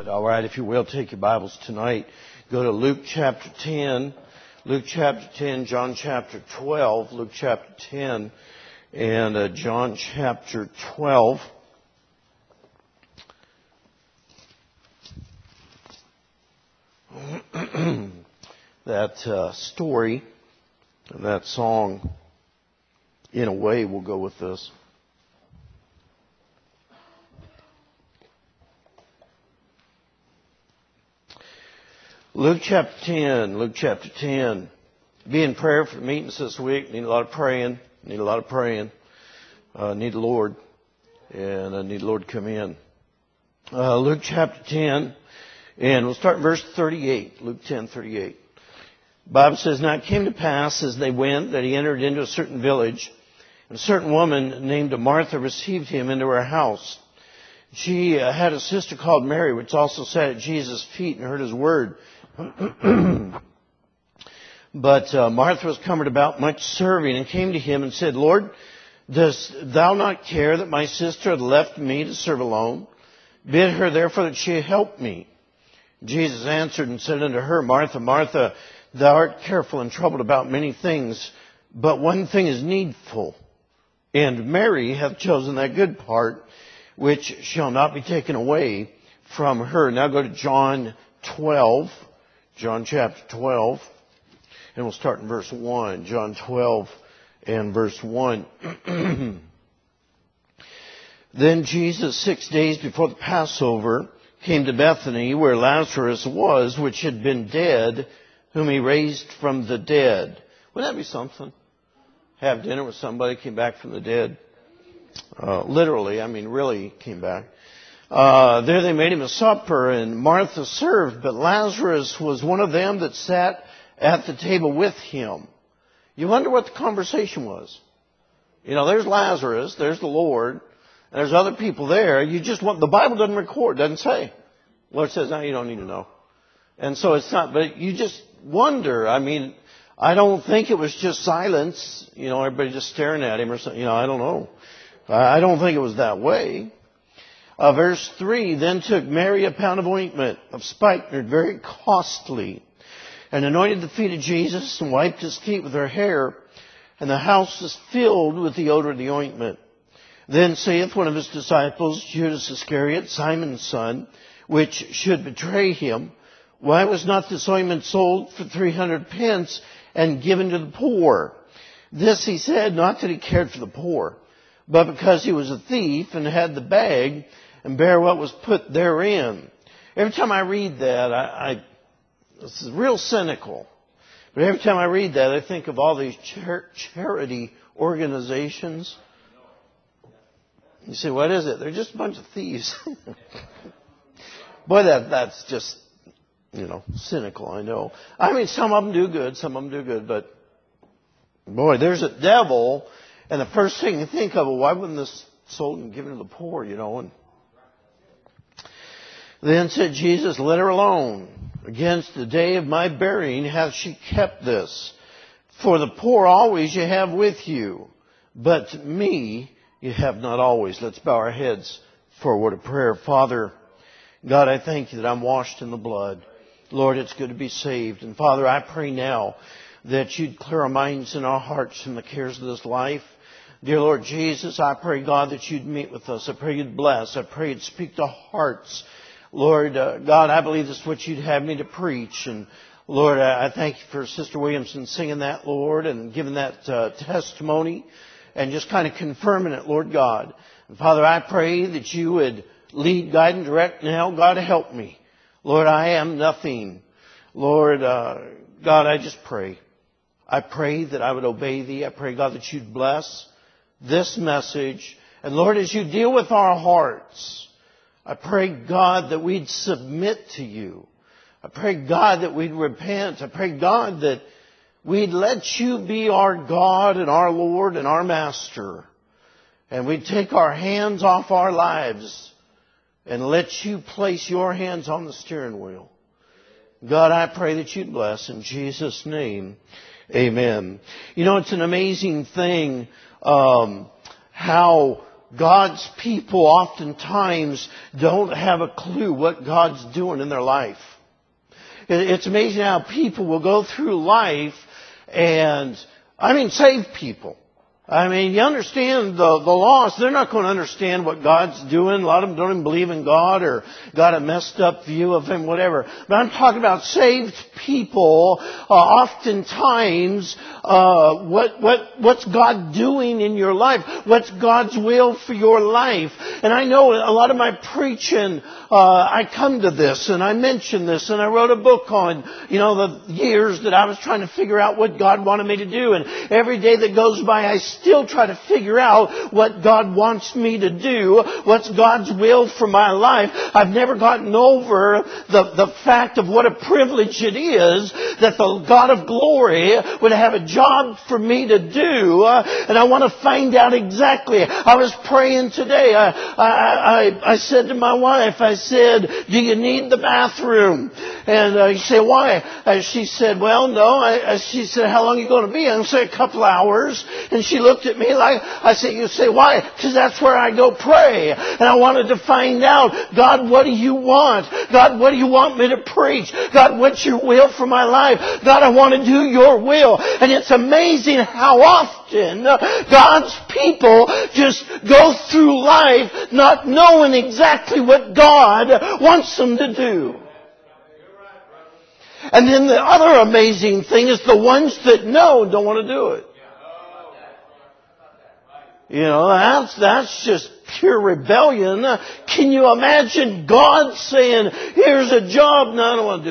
All right, if you will, take your Bibles tonight. Go to Luke chapter 10. Luke chapter 10, John chapter 12. Luke chapter 10 and John chapter 12. That story, that song, in a way, will go with this. Luke chapter 10. Be in prayer for meetings this week. Need a lot of praying. Need the Lord. And I need the Lord to come in. Luke chapter 10. And we'll start in verse 38. Luke 10:38. The Bible says, "Now it came to pass as they went that he entered into a certain village. And a certain woman named Martha received him into her house. She had a sister called Mary, which also sat at Jesus' feet and heard his word. But Martha was cumbered about much serving and came to him and said, Lord, dost thou not care that my sister hath left me to serve alone? Bid her therefore that she help me. Jesus answered and said unto her, Martha, Martha, thou art careful and troubled about many things, but one thing is needful. And Mary hath chosen that good part, which shall not be taken away from her." Now go to John 12. John chapter 12. And we'll start in verse 1. John 12 and verse 1. "Then Jesus, 6 days before the Passover, came to Bethany, where Lazarus was, which had been dead, whom he raised from the dead." Wouldn't that be something? Have dinner with somebody who came back from the dead. Literally, really came back. There they made him a supper, and Martha served, but Lazarus was one of them that sat at the table with him. You wonder what the conversation was. There's Lazarus, there's the Lord, and there's other people there. The Bible doesn't record, doesn't say. The Lord says, no, you don't need to know. And so it's not, but you just wonder. I don't think it was just silence, everybody just staring at him or something. I don't know. I don't think it was that way. Verse 3, "Then took Mary a pound of ointment of spikenard, very costly, and anointed the feet of Jesus, and wiped his feet with her hair, and the house was filled with the odor of the ointment. Then saith one of his disciples, Judas Iscariot, Simon's son, which should betray him, Why was not this ointment sold for 300 pence and given to the poor? This he said, not that he cared for the poor, but because he was a thief and had the bag and bare what was put therein." Every time I read that, this is real cynical, but every time I read that, I think of all these charity organizations. You say, what is it? They're just a bunch of thieves. Boy, that's just, cynical, I know. Some of them do good, but boy, there's a devil, and the first thing you think of, why wouldn't this sold and given to the poor, And then said Jesus, "Let her alone. Against the day of my burying hath she kept this. For the poor always you have with you, but me you have not always." Let's bow our heads for a word of prayer. Father, God, I thank you that I'm washed in the blood. Lord, it's good to be saved. And Father, I pray now that you'd clear our minds and our hearts from the cares of this life. Dear Lord Jesus, I pray, God, that you'd meet with us. I pray you'd bless. I pray you'd speak to hearts. Lord, God, I believe this is what you'd have me to preach. And Lord, I thank you for Sister Williamson singing that, Lord, and giving that testimony and just kind of confirming it, Lord God. And Father, I pray that you would lead, guide, and direct now. God, help me. Lord, I am nothing. Lord, God, I just pray. I pray that I would obey thee. I pray, God, that you'd bless this message. And Lord, as you deal with our hearts, I pray, God, that we'd submit to you. I pray, God, that we'd repent. I pray, God, that we'd let you be our God and our Lord and our Master. And we'd take our hands off our lives and let you place your hands on the steering wheel. God, I pray that you'd bless in Jesus' name. Amen. It's an amazing thing how God's people oftentimes don't have a clue what God's doing in their life. It's amazing how people will go through life and, saved people. You understand the lost. They're not going to understand what God's doing. A lot of them don't even believe in God or got a messed up view of Him, whatever. But I'm talking about saved people. Oftentimes, what's God doing in your life? What's God's will for your life? And I know a lot of my preaching, I come to this and I mention this, and I wrote a book on, the years that I was trying to figure out what God wanted me to do. And every day that goes by, I still try to figure out what God wants me to do, what's God's will for my life. I've never gotten over the fact of what a privilege it is that the God of glory would have a job for me to do, and I want to find out exactly. I was praying today. I said to my wife, I said, do you need the bathroom? And you say, why? She said, well, no. She said, how long are you going to be? I said, a couple hours. And she looked at me like, I said, you say, why? Because that's where I go pray. And I wanted to find out, God, what do you want? God, what do you want me to preach? God, what's your will for my life? God, I want to do your will. And it's amazing how often God's people just go through life not knowing exactly what God wants them to do. And then the other amazing thing is the ones that know don't want to do it. That's just pure rebellion. Can you imagine God saying, here's a job? No, I don't want to do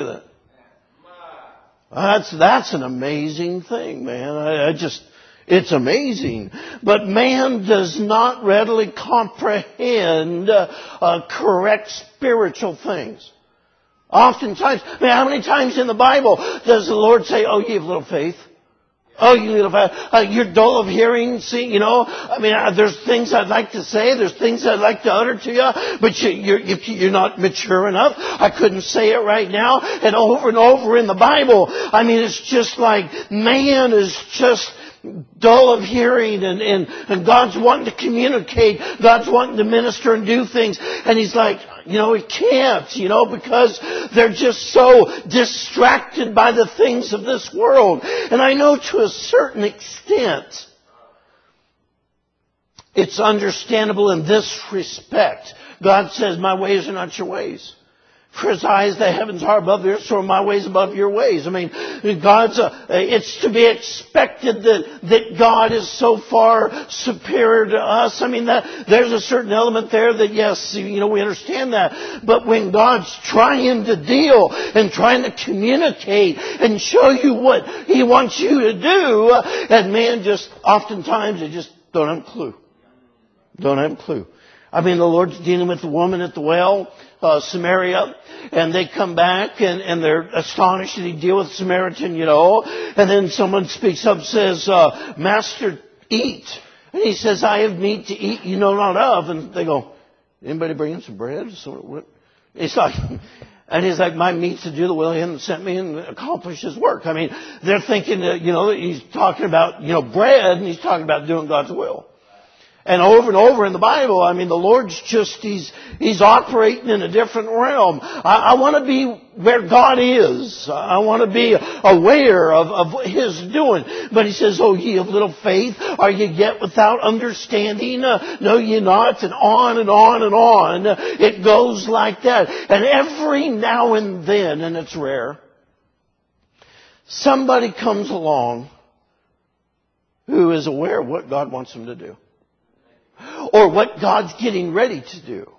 that. That's an amazing thing, man. It's amazing. But man does not readily comprehend correct spiritual things. Oftentimes, how many times in the Bible does the Lord say, oh, you have little faith? Oh, you little faith. You're dull of hearing. See, there's things I'd like to say. There's things I'd like to utter to you. But you're not mature enough. I couldn't say it right now. And over in the Bible, it's just like man is just dull of hearing, and God's wanting to communicate. God's wanting to minister and do things. And He's like, He can't, because they're just so distracted by the things of this world. And I know to a certain extent, it's understandable in this respect. God says, my ways are not your ways. For as high as the heavens are above the earth, so are my ways above your ways. It's to be expected that God is so far superior to us. There's a certain element there that, yes, we understand that. But when God's trying to deal and trying to communicate and show you what He wants you to do, and man oftentimes they just don't have a clue. Don't have a clue. The Lord's dealing with the woman at the well, Samaria, and they come back and they're astonished that He deal with the Samaritan, and then someone speaks up and says, Master, eat. And He says, I have meat to eat you know not of. And they go, anybody bring in some bread? It's like, and He's like, my meat's to do the will of Him that sent me and accomplish His work. They're thinking that, He's talking about, bread, and He's talking about doing God's will. And over in the Bible, the Lord's He's operating in a different realm. I want to be where God is. I want to be aware of His doing. But He says, oh, ye of little faith, are ye yet without understanding? Know ye not? And on and on and on. It goes like that. And every now and then, and it's rare, somebody comes along who is aware of what God wants them to do. Or what God's getting ready to do.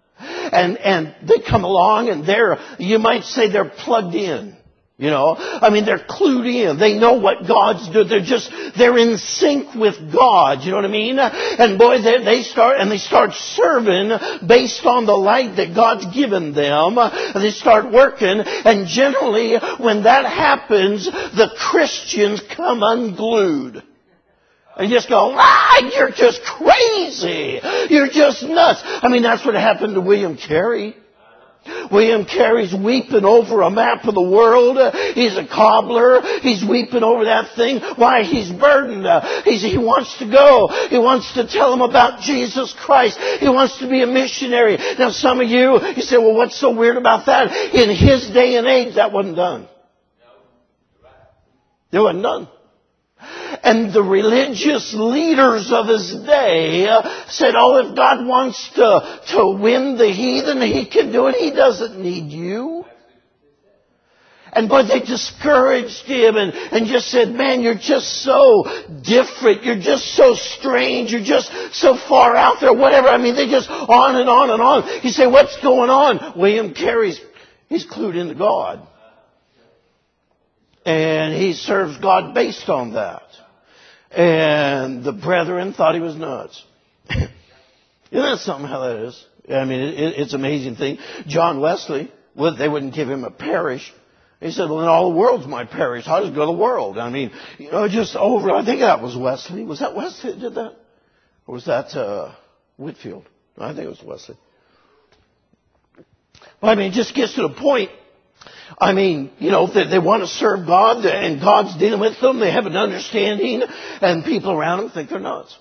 And they come along and you might say they're plugged in. They're clued in. They know what God's doing. They're in sync with God. You know what I mean? And boy, they start serving based on the light that God's given them. And they start working. And generally, when that happens, the Christians come unglued. And you just go, you're just crazy. You're just nuts. That's what happened to William Carey. William Carey's weeping over a map of the world. He's a cobbler. He's weeping over that thing. Why? He's burdened. He wants to go. He wants to tell them about Jesus Christ. He wants to be a missionary. Now some of you say, well, what's so weird about that? In his day and age, that wasn't done. It wasn't done. And the religious leaders of his day said, oh, if God wants to win the heathen, He can do it. He doesn't need you. And boy, they discouraged him and just said, man, you're just so different. You're just so strange. You're just so far out there, whatever. I mean, they just on and on and on. You say, what's going on? William Carey's, he's clued into God. And he serves God based on that. And the brethren thought he was nuts. Isn't that something how that is? I mean, it's an amazing thing. John Wesley, well, they wouldn't give him a parish. He said, well, then all the world's my parish. I'll just go to the world. I mean, just over. I think that was Wesley. Was that Wesley that did that? Or was that Whitfield? I think it was Wesley. Well, I mean, it just gets to the point. I mean, they want to serve God, and God's dealing with them. They have an understanding, and people around them think they're nuts.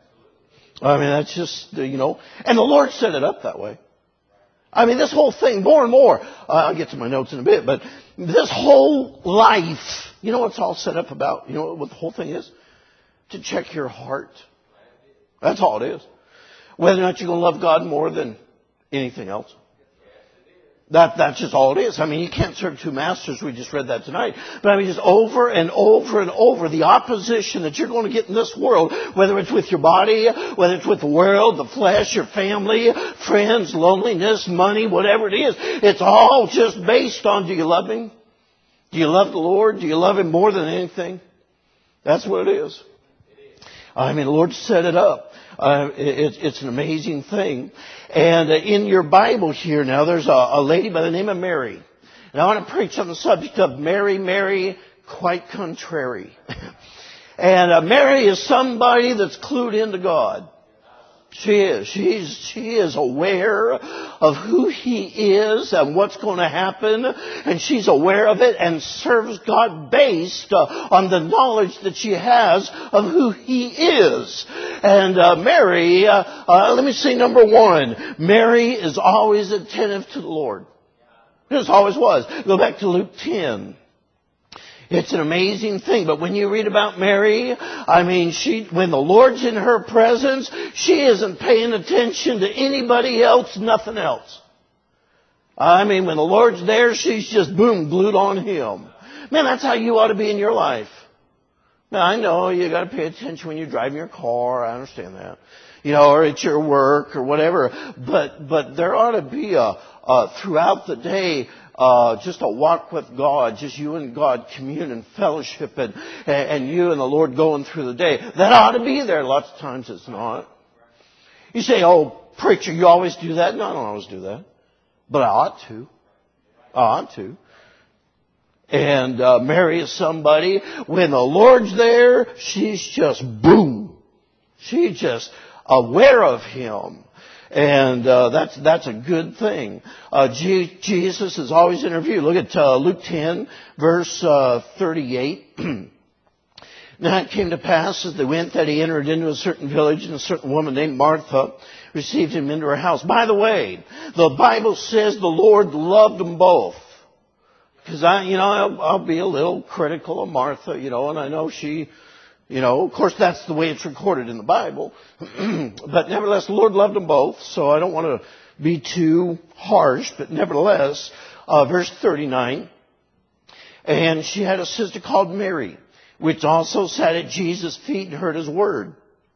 I mean, that's just, and the Lord set it up that way. I mean, this whole thing, more and more, I'll get to my notes in a bit, but this whole life, you know what it's all set up about? You know what the whole thing is? To check your heart. That's all it is. Whether or not you're going to love God more than anything else. That's just all it is. I mean, you can't serve two masters. We just read that tonight. But I mean, just over and over and over, the opposition that you're going to get in this world, whether it's with your body, whether it's with the world, the flesh, your family, friends, loneliness, money, whatever it is, it's all just based on, do you love Him? Do you love the Lord? Do you love Him more than anything? That's what it is. I mean, the Lord set it up. It's an amazing thing. And in your Bible here now, there's a lady by the name of Mary. And I want to preach on the subject of Mary, quite contrary. And Mary is somebody that's clued into God. She is. She is aware of who He is and what's going to happen. And she's aware of it and serves God based on the knowledge that she has of who He is. And Mary, let me say number one, Mary is always attentive to the Lord. It always was. Go back to Luke 10. It's an amazing thing. But when you read about Mary, I mean, when the Lord's in her presence, she isn't paying attention to anybody else, nothing else. I mean, when the Lord's there, she's just, boom, glued on Him. Man, that's how you ought to be in your life. Now, I know you got to pay attention when you're driving your car. I understand that. Or at your work or whatever. But there ought to be throughout the day, just a walk with God, just you and God communion, fellowship, and you and the Lord going through the day. That ought to be there. Lots of times it's not. You say, oh, preacher, you always do that? No, I don't always do that. But I ought to. I ought to. And Mary is somebody, when the Lord's there, she's just boom. She's just aware of Him. And that's a good thing. Jesus is always in view. Look at Luke 10, verse 38. Now it came to pass as they went that He entered into a certain village, and a certain woman named Martha received Him into her house. By the way, the Bible says the Lord loved them both. Because I'll be a little critical of Martha, and I know she, of course that's the way it's recorded in the Bible. But nevertheless, the Lord loved them both, so I don't want to be too harsh, but nevertheless, verse 39, and she had a sister called Mary, which also sat at Jesus' feet and heard His word.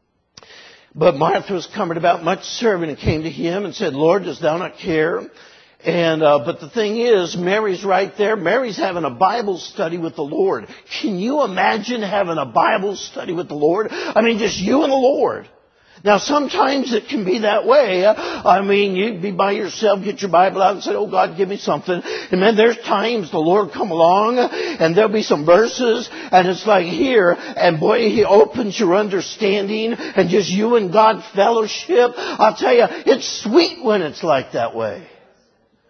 But Martha was cumbered about much serving, and came to Him and said, Lord, dost Thou not care? And but the thing is, Mary's right there. Mary's having a Bible study with the Lord. Can you imagine having a Bible study with the Lord? I mean, just you and the Lord. Now, sometimes it can be that way. I mean, you'd be by yourself, get your Bible out and say, oh, God, give me something. And then there's times the Lord come along and there'll be some verses and it's like here. And boy, He opens your understanding and just you and God fellowship. I'll tell you, it's sweet when it's like that way.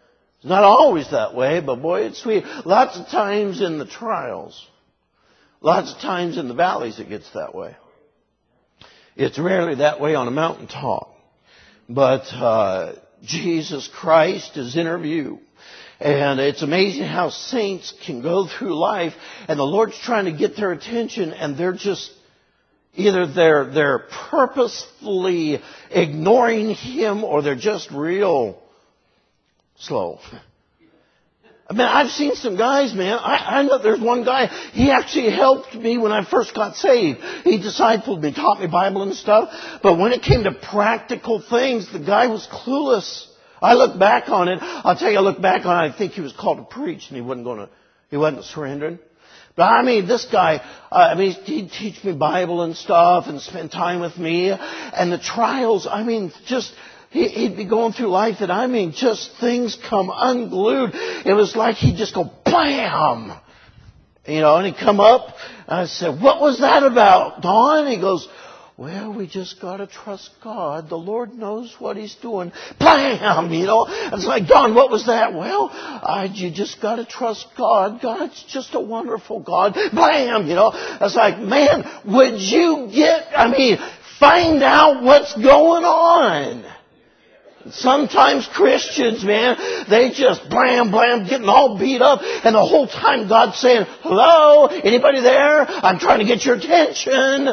It's not always that way, but boy, it's sweet. Lots of times in the trials, lots of times in the valleys it gets that way. It's rarely that way on a mountaintop. But Jesus Christ is in our view. And it's amazing how saints can go through life and the Lord's trying to get their attention and they're just, either they're purposefully ignoring Him or they're just real slow. I mean, I've seen some guys, man. I know there's one guy, he actually helped me when I first got saved. He discipled me, taught me Bible and stuff. But when it came to practical things, the guy was clueless. I look back on it. I'll tell you, I look back on it, I think he was called to preach and he wasn't surrendering. But I mean, this guy, he'd teach me Bible and stuff and spend time with me. And the trials, he'd be going through life and just things come unglued. It was like he'd just go bam! And he'd come up and I said, "What was that about, Don?" He goes, "Well, we just gotta trust God. The Lord knows what He's doing." Bam! It's like, "Don, what was that?" "Well, you just gotta trust God. God's just a wonderful God." Bam! It's like, man, would you find out what's going on? Sometimes Christians, man, they just blam, blam, getting all beat up. And the whole time God's saying, "Hello? Anybody there? I'm trying to get your attention."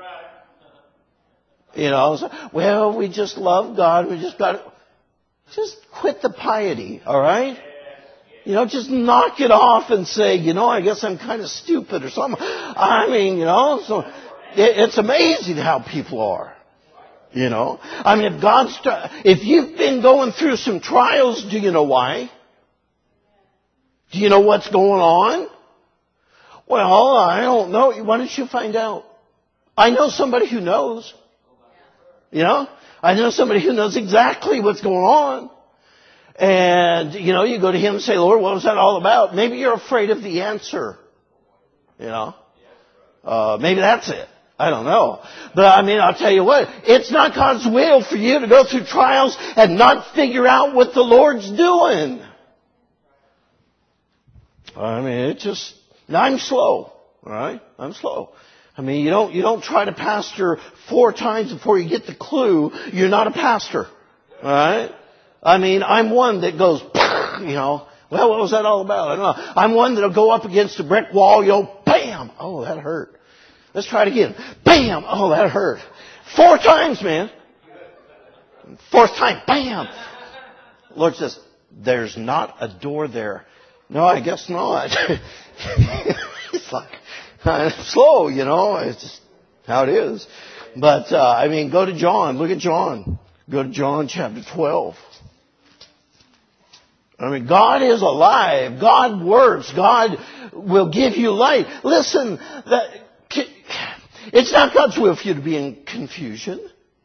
Well, we just love God. We just just quit the piety, all right? Just knock it off and say, I guess I'm kind of stupid or something. So it's amazing how people are. If you've been going through some trials, do you know why? Do you know what's going on? Well, I don't know. Why don't you find out? I know somebody who knows. I know somebody who knows exactly what's going on. And, you go to him and say, "Lord, what was that all about?" Maybe you're afraid of the answer. Maybe that's it. I don't know. But I'll tell you what, it's not God's will for you to go through trials and not figure out what the Lord's doing. I'm slow. All right? I'm slow. You don't try to pastor 4 times before you get the clue you're not a pastor. All right? I'm one that goes, well, what was that all about? I don't know. I'm one that'll go up against a brick wall, bam! Oh, that hurt. Let's try it again. Bam! Oh, that hurt. 4 times, man. 4th time, bam! The Lord says, "There's not a door there." No, I guess not. It's like, I'm slow, It's just how it is. But, go to John. Look at John. Go to John chapter 12. God is alive. God works. God will give you light. Listen, it's not God's will for you to be in confusion.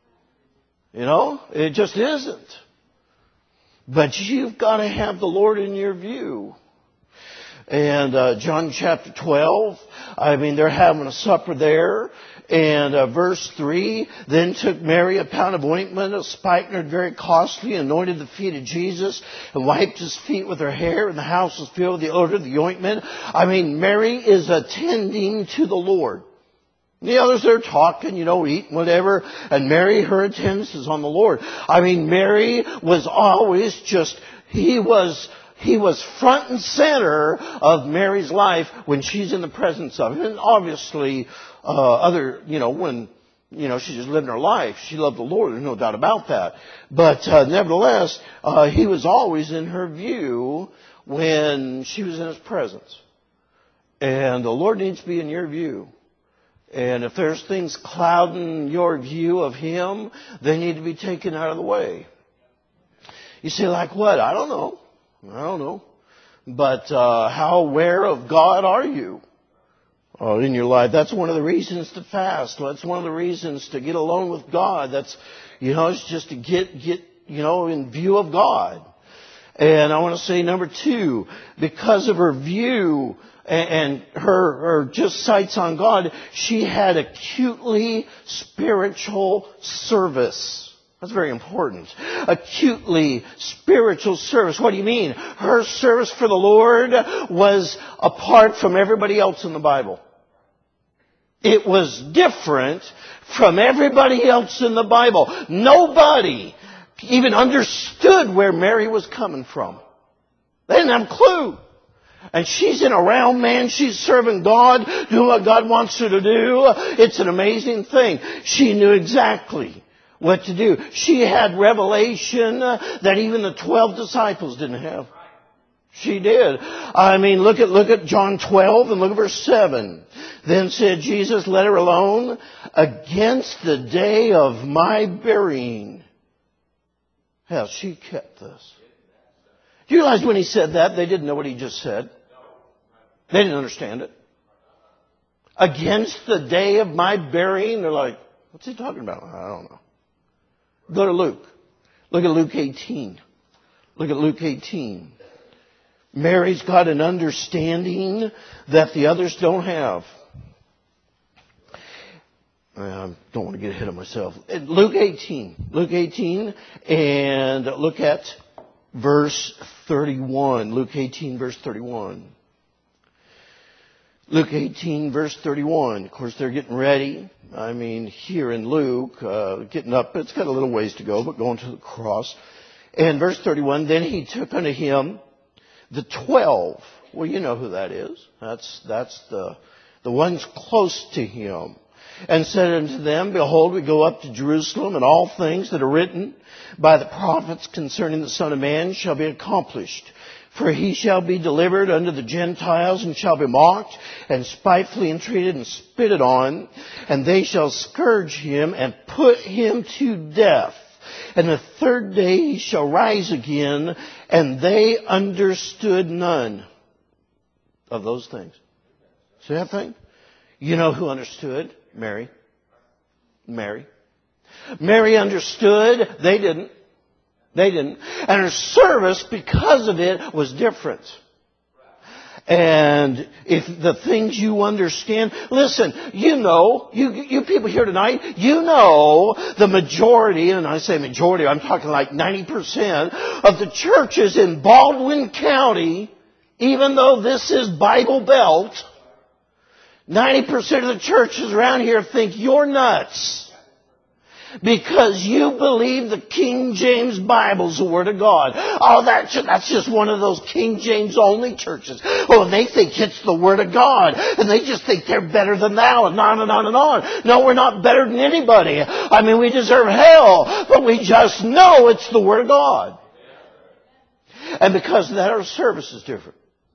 It just isn't. But you've got to have the Lord in your view. And John chapter 12, they're having a supper there. And verse 3, "Then took Mary a pound of ointment of spikenard, very costly, anointed the feet of Jesus, and wiped His feet with her hair, and the house was filled with the odor of the ointment." Mary is attending to the Lord. The others are talking, eating, whatever. And Mary, her attendance is on the Lord. Mary was always He was front and center of Mary's life when she's in the presence of Him. And obviously, when, she's just living her life, she loved the Lord. There's no doubt about that. But, nevertheless, He was always in her view when she was in His presence. And the Lord needs to be in your view. And if there's things clouding your view of Him, they need to be taken out of the way. You say, like what? I don't know. But how aware of God are you in your life? That's one of the reasons to fast. That's one of the reasons to get alone with God. That's, it's just to get in view of God. And I want to say number 2, because of her view and her just sights on God, she had acutely spiritual service. That's very important. Acutely spiritual service. What do you mean? Her service for the Lord was apart from everybody else in the Bible. It was different from everybody else in the Bible. Nobody even understood where Mary was coming from. They didn't have a clue. And she's in a round man. She's serving God, doing what God wants her to do. It's an amazing thing. She knew exactly what to do. She had revelation that even the 12 disciples didn't have. She did. I mean, look at John 12 and look at verse 7. Then said Jesus, let her alone against the day of my burying. Hell, she kept this. Do you realize when he said that, they didn't know what he just said? They didn't understand it. Against the day of my burying, they're like, what's he talking about? I don't know. Go to Luke. Look at Luke 18. Look at Luke 18. Mary's got an understanding that the others don't have. I don't want to get ahead of myself. Luke 18. Luke 18 and look at verse 31. Luke 18 verse 31. Luke 18 verse 31. Of course, they're getting ready. I mean, here in Luke, getting up. It's got a little ways to go, but going to the cross. And verse 31, then he took unto him the 12. Well, you know who that is. That's the ones close to him. And said unto them, behold, we go up to Jerusalem, and all things that are written by the prophets concerning the Son of Man shall be accomplished. For he shall be delivered unto the Gentiles, and shall be mocked, and spitefully entreated, and spitted on. And they shall scourge him, and put him to death. And the third day he shall rise again. And they understood none of those things. See that thing? You know who understood? Mary. Mary. Mary understood. They didn't. They didn't. And her service, because of it, was different. And if the things you understand, listen, you know, you people here tonight, you know the majority, and I say majority, I'm talking like 90% of the churches in Baldwin County, even though this is Bible Belt, 90% of the churches around here think you're nuts. Because you believe the King James Bible's the Word of God. Oh, that's just one of those King James only churches. Oh, and they think it's the Word of God. And they just think they're better than thou, and on and on and on. No, we're not better than anybody. I mean, we deserve hell, but we just know it's the Word of God. And because of that, our service is different.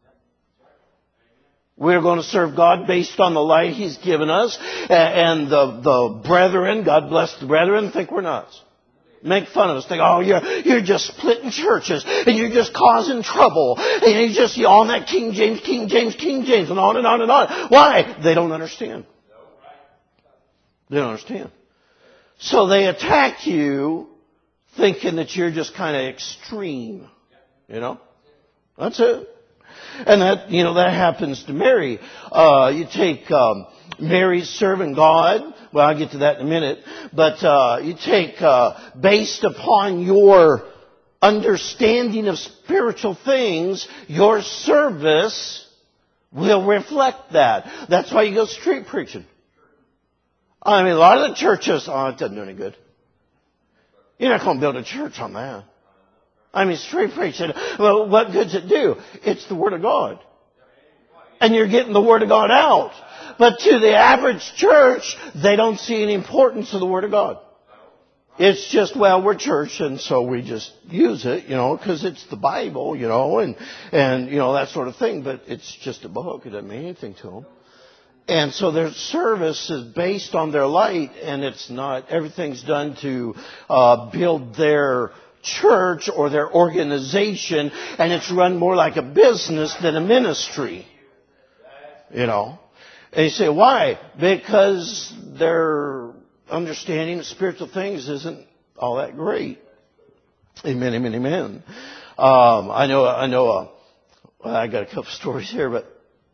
We're going to serve God based on the light He's given us. And the brethren, God bless the brethren, think we're nuts. Make fun of us. Think, oh, you're just splitting churches. And you're just causing trouble. And you're just on that King James, and on and on and on. Why? They don't understand. They don't understand. So they attack you thinking that you're just kind of extreme. You know? That's it. And that happens to Mary. You take Mary's serving God. Well, I'll get to that in a minute. But you take, based upon your understanding of spiritual things, your service will reflect that. That's why you go street preaching. I mean, a lot of the churches, it doesn't do any good. You're not going to build a church on that. I mean, street preaching, well, what good's it do? It's the Word of God. And you're getting the Word of God out. But to the average church, they don't see any importance of the Word of God. It's just, well, we're church, and so we just use it, because it's the Bible, and that sort of thing. But it's just a book. It doesn't mean anything to them. And so their service is based on their light, and it's not, everything's done to build their church or their organization, and it's run more like a business than a ministry. And you say, why? Because their understanding of spiritual things isn't all that great. Amen, amen, amen. I got a couple stories here, but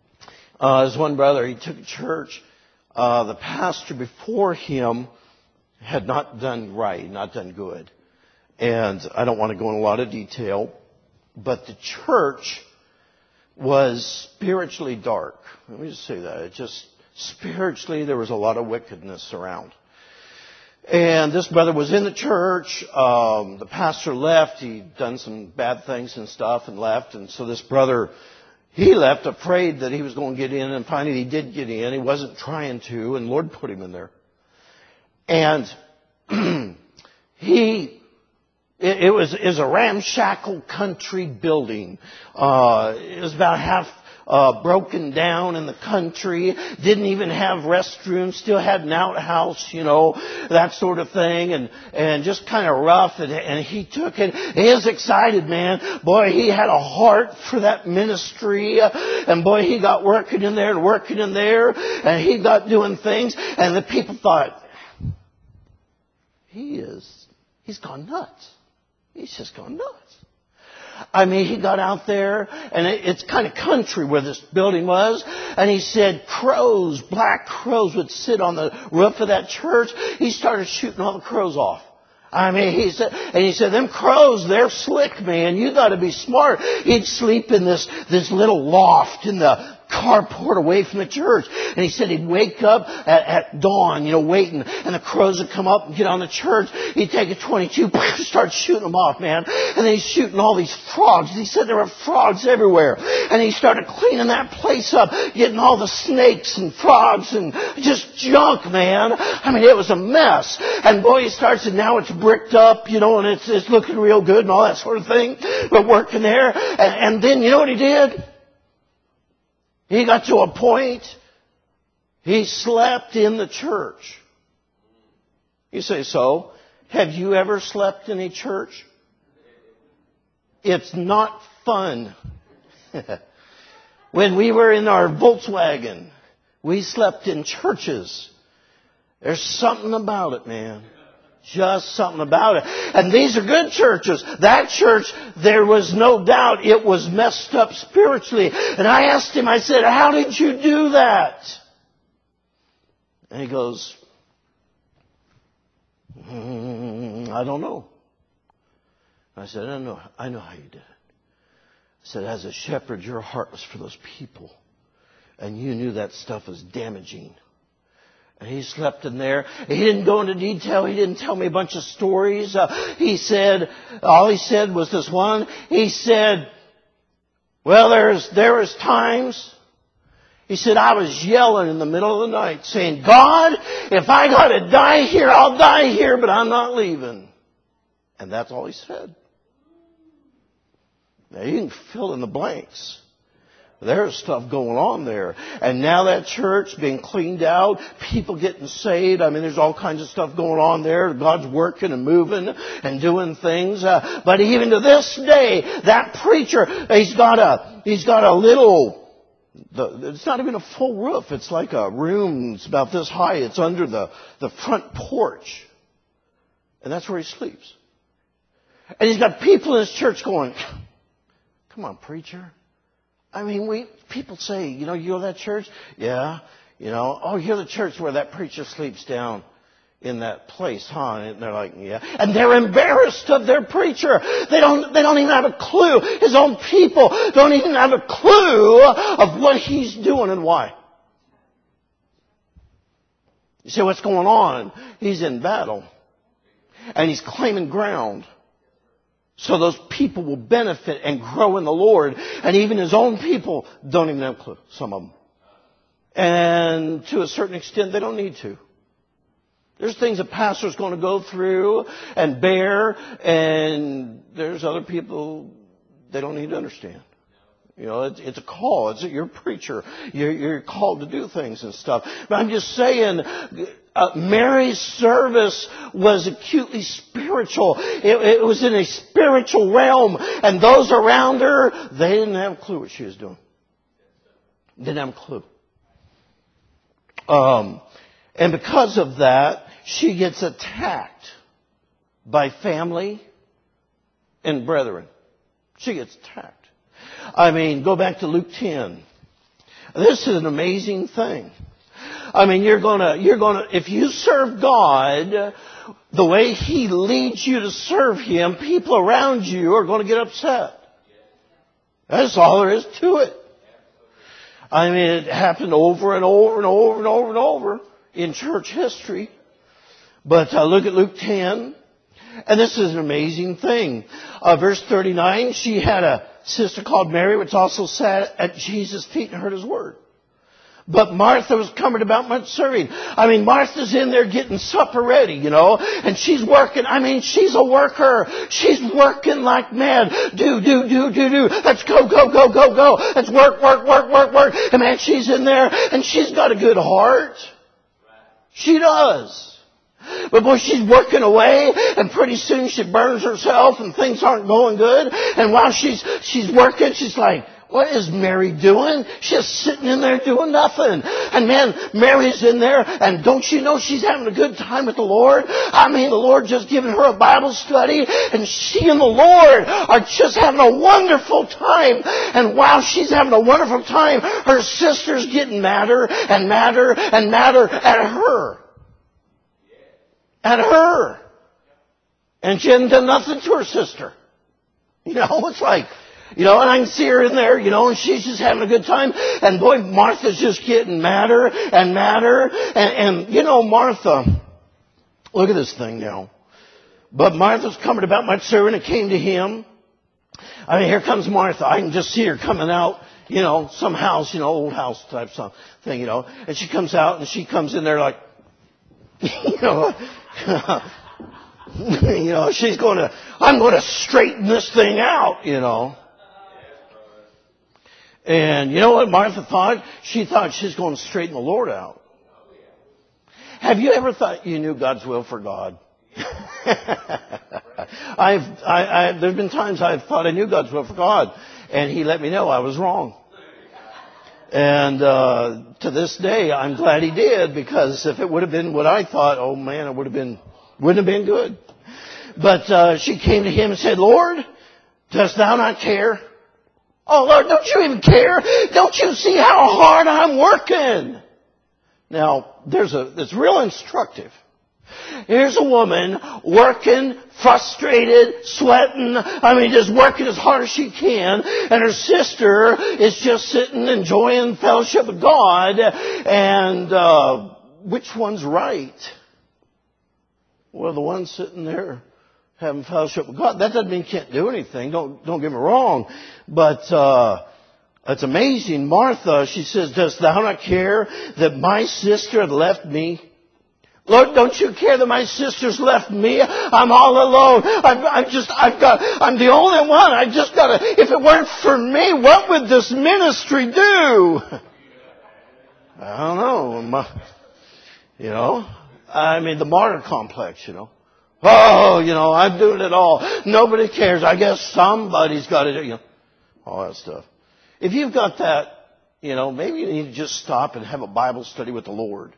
there's one brother, he took a church. The pastor before him had not done right, not done good. And I don't want to go in a lot of detail, but the church was spiritually dark. Let me just say that. It just, spiritually, there was a lot of wickedness around. And this brother was in the church. The pastor left. He'd done some bad things and stuff and left. And so this brother, he left afraid that he was going to get in. And finally he did get in. He wasn't trying to. And the Lord put him in there. And it was a ramshackle country building. It was about half broken down in the country. Didn't even have restrooms. Still had an outhouse, that sort of thing. And just kind of rough. And he took it. He was excited, man. Boy, he had a heart for that ministry. And boy, he got working in there and working in there. And he got doing things. And the people thought, he's gone nuts. He's just gone nuts. I mean, he got out there, and it's kind of country where this building was, and he said crows, black crows would sit on the roof of that church. He started shooting all the crows off. I mean, he said, them crows, they're slick, man. You got to be smart. He'd sleep in this little loft in the carport away from the church. And he said he'd wake up at dawn, waiting. And the crows would come up and get on the church. He'd take a .22, start shooting them off, man. And then he's shooting all these frogs. He said there were frogs everywhere. And he started cleaning that place up, getting all the snakes and frogs and just junk, man. I mean, it was a mess. And boy, he starts, and now it's bricked up, and it's looking real good and all that sort of thing. But working there. And then, you know what he did? He got to a point, he slept in the church. You say, so, have you ever slept in a church? It's not fun. When we were in our Volkswagen, we slept in churches. There's something about it, man. Just something about it. And these are good churches. That church, there was no doubt it was messed up spiritually. And I asked him, I said, how did you do that? And he goes, I don't know. I said, I know how you did it. I said, as a shepherd, your heart was for those people. And you knew that stuff was damaging. And he slept in there. He didn't go into detail. He didn't tell me a bunch of stories. All he said was this one. He said, well, there was times. He said, I was yelling in the middle of the night saying, God, if I got to die here, I'll die here, but I'm not leaving. And that's all he said. Now you can fill in the blanks. There's stuff going on there. And now that church being cleaned out, people getting saved. I mean, there's all kinds of stuff going on there. God's working and moving and doing things. But even to this day, that preacher, he's got a little, it's not even a full roof. It's like a room. It's about this high. It's under the front porch. And that's where he sleeps. And he's got people in his church going, come on, preacher. I mean, people say, you go to that church? Yeah. Oh, you're the church where that preacher sleeps down in that place, huh? And they're like, yeah. And they're embarrassed of their preacher. They don't even have a clue. His own people don't even have a clue of what he's doing and why. You say, what's going on? He's in battle. And he's claiming ground. So those people will benefit and grow in the Lord. And even his own people don't even have a clue, some of them. And to a certain extent, they don't need to. There's things a pastor's going to go through and bear, and there's other people they don't need to understand. It's a call. You're a preacher. You're called to do things and stuff. But I'm just saying, Mary's service was acutely spiritual. It was in a spiritual realm. And those around her, they didn't have a clue what she was doing. Didn't have a clue. And because of that, she gets attacked by family and brethren. She gets attacked. I mean, go back to Luke 10. This is an amazing thing. I mean, if you serve God the way He leads you to serve Him, people around you are going to get upset. That's all there is to it. I mean, it happened over and over and over and over and over in church history. But look at Luke 10. And this is an amazing thing. Verse 39, she had a sister called Mary, which also sat at Jesus' feet and heard His word. But Martha was cumbered about much serving. I mean, Martha's in there getting supper ready, and she's working. I mean, she's a worker. She's working like mad. Do. Let's go. Let's work. And man, she's in there, and she's got a good heart. She does. But boy, she's working away, and pretty soon she burns herself, and things aren't going good. And while she's working, she's like, what is Mary doing? She's sitting in there doing nothing. And man, Mary's in there, and don't you know she's having a good time with the Lord? I mean, the Lord just giving her a Bible study, and she and the Lord are just having a wonderful time. And while she's having a wonderful time, her sister's getting madder and madder and madder at her. At her. And she hadn't done nothing to her sister. It's like, and I can see her in there, and she's just having a good time. And boy, Martha's just getting madder and madder. And Martha, look at this thing now. But Martha's coming about much serving, and came to Him. I mean, here comes Martha. I can just see her coming out, some house, old house type thing, And she comes out, and she comes in there like, I'm going to straighten this thing out, And you know what Martha thought? She thought she's going to straighten the Lord out. Have you ever thought you knew God's will for God? There's been times I've thought I knew God's will for God, and He let me know I was wrong. And to this day, I'm glad He did, because if it would have been what I thought, oh man, it wouldn't have been good. But she came to Him and said, Lord, dost Thou not care? Oh Lord, don't you even care? Don't you see how hard I'm working? Now, it's real instructive. Here's a woman working, frustrated, sweating, just working as hard as she can, and her sister is just sitting enjoying fellowship with God, and which one's right? Well, the one sitting there having fellowship with God. That doesn't mean you can't do anything, don't get me wrong, but it's amazing. Martha, she says, dost Thou not care that my sister had left me? Lord, don't you care that my sister's left me? I'm all alone. I'm the only one. If it weren't for me, what would this ministry do? I don't know. The martyr complex, Oh, I'm doing it all. Nobody cares. I guess somebody's got to do, all that stuff. If you've got that, maybe you need to just stop and have a Bible study with the Lord,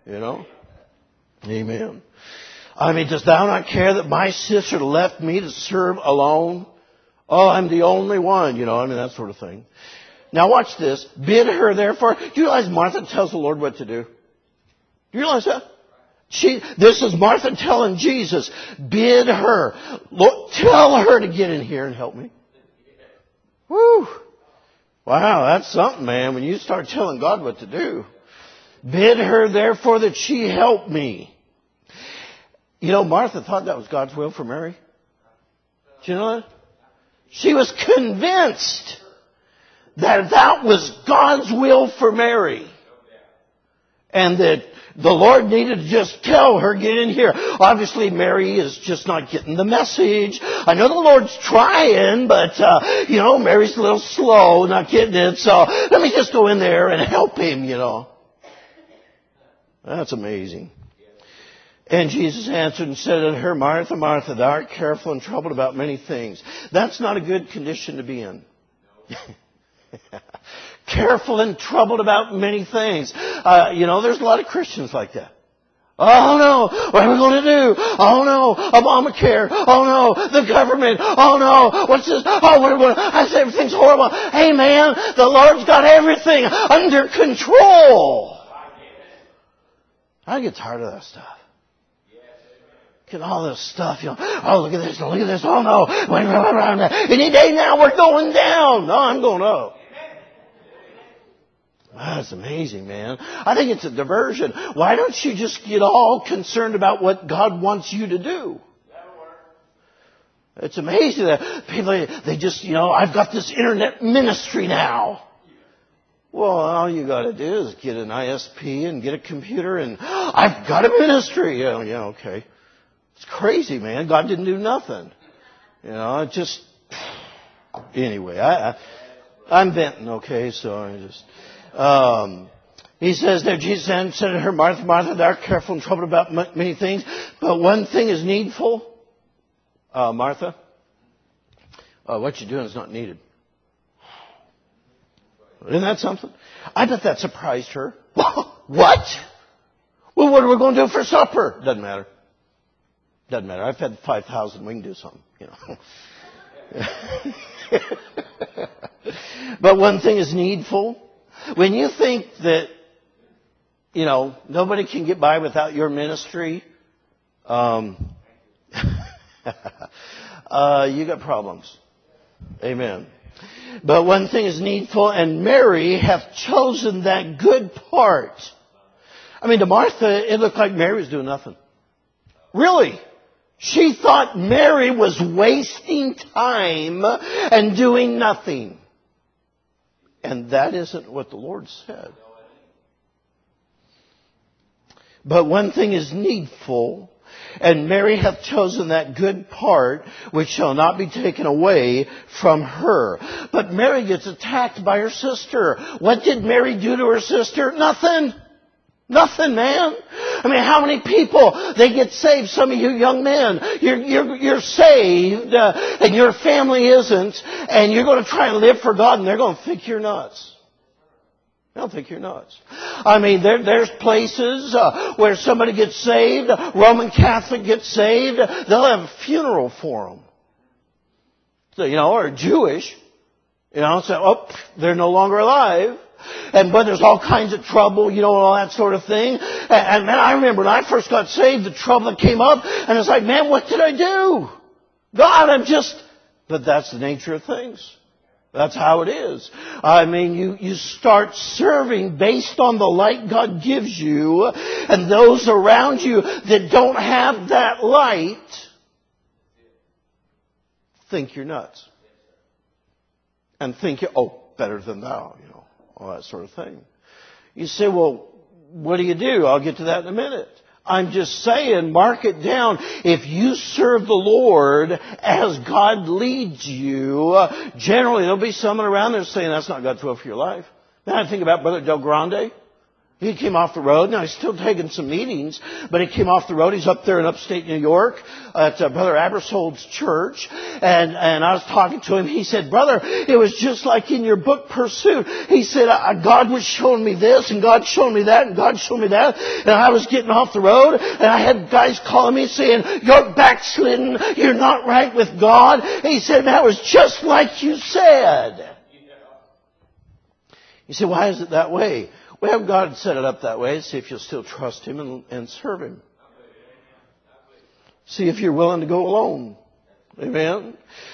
Amen. Does Thou not care that my sister left me to serve alone? Oh, I'm the only one, that sort of thing. Now watch this. Bid her therefore. Do you realize Martha tells the Lord what to do? Do you realize that? This is Martha telling Jesus, bid her. Lord, tell her to get in here and help me. Woo. Wow, that's something, man, when you start telling God what to do. Bid her, therefore, that she help me. Martha thought that was God's will for Mary. Do you know that? She was convinced that was God's will for Mary. And that the Lord needed to just tell her, get in here. Obviously, Mary is just not getting the message. I know the Lord's trying, but, Mary's a little slow, not getting it. So let me just go in there and help Him, That's amazing. And Jesus answered and said unto her, Martha, Martha, thou art careful and troubled about many things. That's not a good condition to be in. Careful and troubled about many things. There's a lot of Christians like that. Oh no, what are we going to do? Oh no, Obamacare. Oh no, the government. Oh no, what's this? Oh, what are we going to do? I say everything's horrible. Hey man, the Lord's got everything under control. I get tired of that stuff. Get all this stuff, oh, look at this, look at this, oh no, any day now we're going down. No, I'm going up. That's amazing, man. I think it's a diversion. Why don't you just get all concerned about what God wants you to do? It's amazing that people, they just, I've got this internet ministry now. Well, all you got to do is get an ISP and get a computer and I've got a ministry. Okay. It's crazy, man. God didn't do nothing. It just, anyway, I'm venting, okay? So I just, he says there, Jesus said to her, Martha, Martha, thou art careful and troubled about many things, but one thing is needful. Martha, what you're doing is not needed. Isn't that something? I bet that surprised her. What? Well, what are we going to do for supper? Doesn't matter. Doesn't matter. I've fed 5,000. We can do something, But one thing is needful. When you think that, nobody can get by without your ministry, you got problems. Amen. But one thing is needful, and Mary hath chosen that good part. To Martha, it looked like Mary was doing nothing. Really? She thought Mary was wasting time and doing nothing. And that isn't what the Lord said. But one thing is needful, and Mary hath chosen that good part which shall not be taken away from her. But Mary gets attacked by her sister. What did Mary do to her sister? Nothing. Nothing, man. How many people, they get saved? Some of you young men, you're saved, and your family isn't, and you're going to try and live for God, and they're going to think you're nuts. They'll think you're nuts. There's places where somebody gets saved, Roman Catholic gets saved, they'll have a funeral for them. So, or Jewish, they're no longer alive. But there's all kinds of trouble, all that sort of thing. And man, I remember when I first got saved, the trouble that came up, and it's like, man, what did I do? God, but that's the nature of things. That's how it is. You start serving based on the light God gives you, and those around you that don't have that light think you're nuts. And think you're, better than thou, all that sort of thing. You say, well, what do? I'll get to that in a minute. I'm just saying, mark it down. If you serve the Lord as God leads you, generally there'll be someone around there saying that's not God's will for your life. Then I think about Brother Del Grande. He came off the road. Now, he's still taking some meetings, but he came off the road. He's up there in upstate New York at Brother Abersold's church. And I was talking to him. He said, brother, it was just like in your book, Pursuit. He said, God was showing me this, and God showed me that, and God showed me that. And I was getting off the road, and I had guys calling me saying, you're backslidden. You're not right with God. And he said, that was just like you said. You say, why is it that way? Well, God set it up that way. See if you'll still trust Him and serve Him. See if you're willing to go alone. Amen.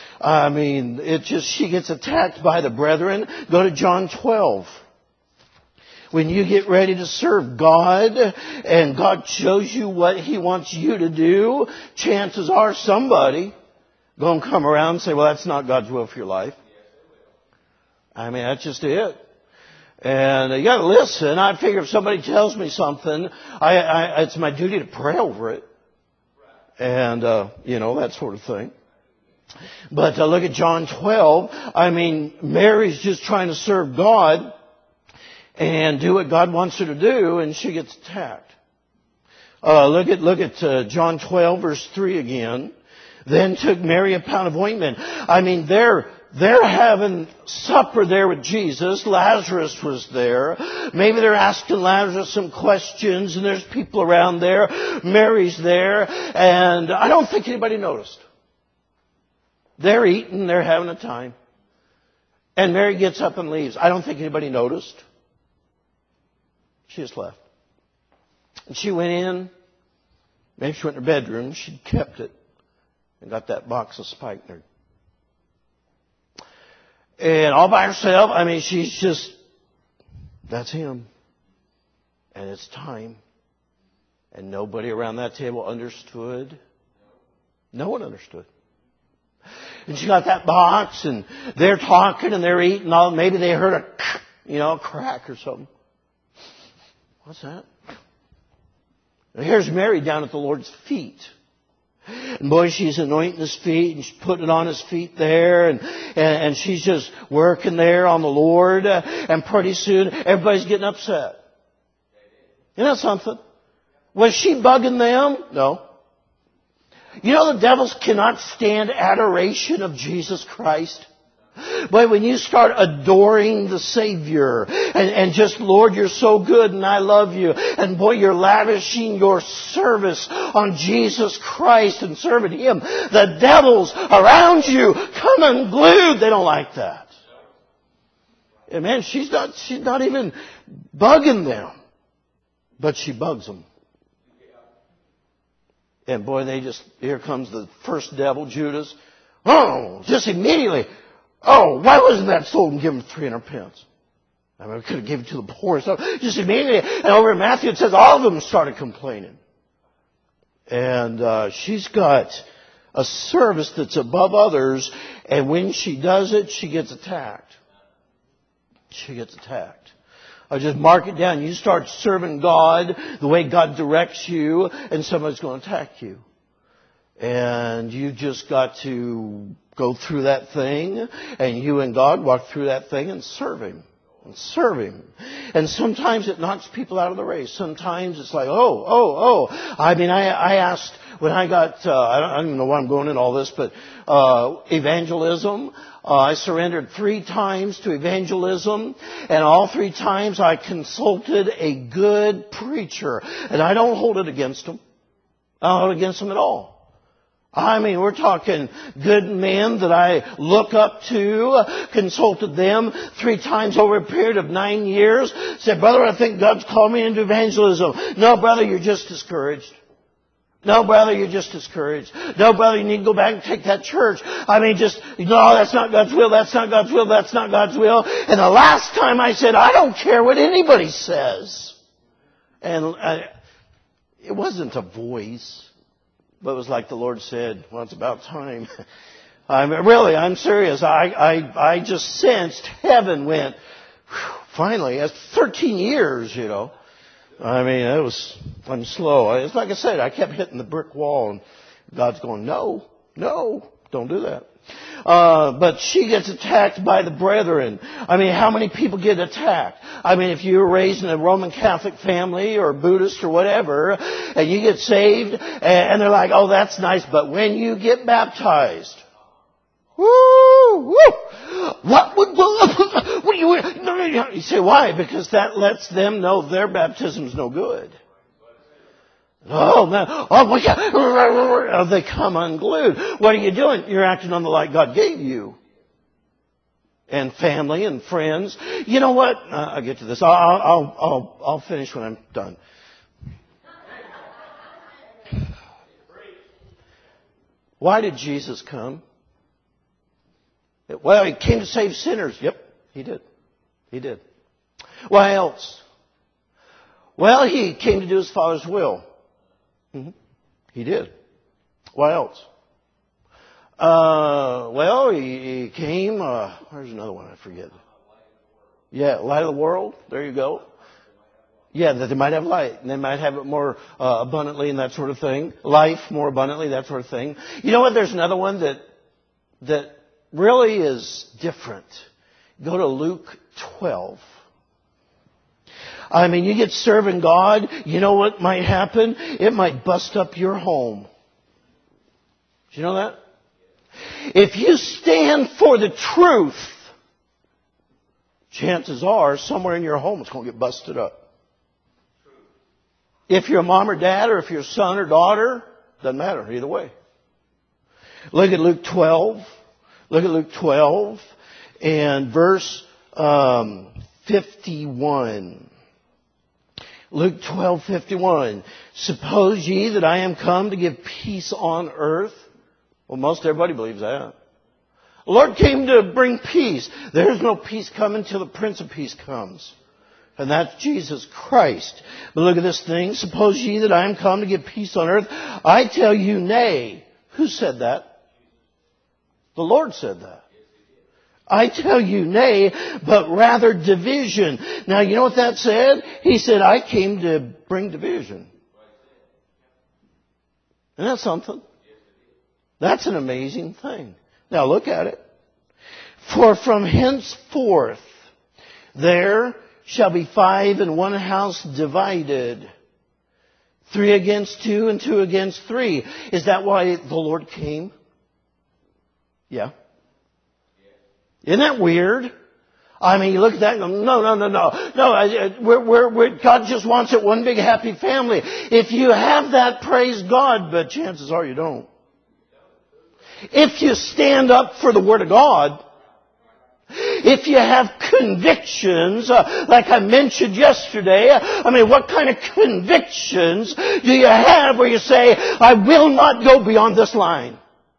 She gets attacked by the brethren. Go to John 12. When you get ready to serve God and God shows you what He wants you to do, chances are somebody going to come around and say, well, that's not God's will for your life. That's just it. And you got to listen. I figure if somebody tells me something, it's my duty to pray over it. And, that sort of thing. But look at John 12. Mary's just trying to serve God and do what God wants her to do, and she gets attacked. Look at John 12, verse 3 again. Then took Mary a pound of ointment. They're having supper there with Jesus. Lazarus was there. Maybe they're asking Lazarus some questions, and there's people around there. Mary's there, and I don't think anybody noticed. They're eating, they're having a time. And Mary gets up and leaves. I don't think anybody noticed. She just left. And she went in. Maybe she went in her bedroom. She'd kept it and got that box of spikenard. And all by herself, I mean, she's just, that's him. And it's time. And nobody around that table understood. No one understood. And she got that box, and they're talking and they're eating. Maybe they heard a crack or something. What's that? And here's Mary down at the Lord's feet. And boy, she's anointing his feet, and she's putting it on his feet there, and she's just working there on the Lord. And pretty soon, everybody's getting upset. Isn't that something? Was she bugging them? No. You know the devils cannot stand adoration of Jesus Christ. Boy, when you start adoring the Savior and just, Lord, you're so good and I love you. And boy, you're lavishing your service on Jesus Christ and serving Him. The devils around you come unglued. They don't like that. And man, she's not even bugging them. But she bugs them. And boy, here comes the first devil, Judas. Oh, just immediately. Oh, why wasn't that sold and given 300 pence? I mean, we could have given it to the poor and stuff. Just immediately. And over in Matthew it says all of them started complaining. And she's got a service that's above others. And when she does it, she gets attacked. She gets attacked. I just mark it down. You start serving God the way God directs you, and somebody's going to attack you. And you just got to go through that thing, and you and God walk through that thing and serve Him. And serve Him. And sometimes it knocks people out of the race. Sometimes it's like, oh. I mean, I asked when I got, I don't even know why I'm going in all this, but evangelism. I surrendered 3 times to evangelism, and all 3 times I consulted a good preacher. And I don't hold it against them. I don't hold it against them at all. I mean, we're talking good men that I look up to, consulted them 3 times over a period of 9 years. Said, brother, I think God's called me into evangelism. No, brother, you're just discouraged. No, brother, you're just discouraged. No, brother, you need to go back and take that church. I mean, no, that's not God's will, that's not God's will, that's not God's will. And the last time I said, I don't care what anybody says. And it wasn't a voice, but it was like the Lord said, well, it's about time. I'm serious. I just sensed heaven went, finally, that's 13 years, you know. I mean, I'm slow. It's like I said, I kept hitting the brick wall, and God's going, no, don't do that. But she gets attacked by the brethren. I mean, how many people get attacked? I mean, if you were raised in a Roman Catholic family or Buddhist or whatever, and you get saved, and they're like, oh, that's nice, but when you get baptized, woo! What you say, why? Because that lets them know their baptism's no good. Oh, man. Oh, they come unglued. What are you doing? You're acting on the light God gave you. And family and friends. You know what? I'll get to this. I'll finish when I'm done. Why did Jesus come? Well, He came to save sinners. Yep, He did. He did. Why else? Well, He came to do His Father's will. Mm-hmm. He did. Why else? Well, He came, where's another one? I forget. Yeah, light of the world. There you go. Yeah, that they might have light, and they might have it more abundantly and that sort of thing. Life more abundantly, that sort of thing. You know what? There's another one that really is different. Go to Luke 12. I mean, you get serving God, you know what might happen? It might bust up your home. Do you know that? If you stand for the truth, chances are somewhere in your home it's going to get busted up. If you're a mom or dad, or if you're a son or daughter, doesn't matter, either way. Look at Luke 12. Look at Luke 12 and verse 51. Luke 12:51. Suppose ye that I am come to give peace on earth? Well, most everybody believes that. The Lord came to bring peace. There's no peace coming till the Prince of Peace comes. And that's Jesus Christ. But look at this thing. Suppose ye that I am come to give peace on earth? I tell you, nay. Who said that? The Lord said that. I tell you, nay, but rather division. Now, you know what that said? He said, I came to bring division. Isn't that something? That's an amazing thing. Now, look at it. For from henceforth there shall be 5 in one house divided. 3 against 2 and 2 against 3. Is that why the Lord came? Yeah. Isn't that weird? I mean, you look at that and go, no. God just wants it one big happy family. If you have that, praise God, but chances are you don't. If you stand up for the Word of God, if you have convictions, like I mentioned yesterday, I mean, what kind of convictions do you have where you say, I will not go beyond this line?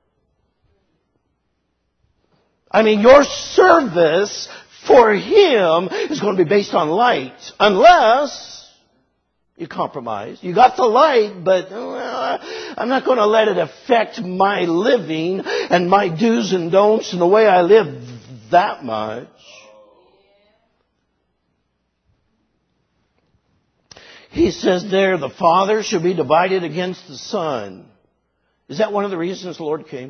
I mean, your service for Him is going to be based on light, unless you compromise. You got the light, but I'm not going to let it affect my living and my do's and don'ts and the way I live that much. He says there, the Father shall be divided against the Son. Is that one of the reasons the Lord came?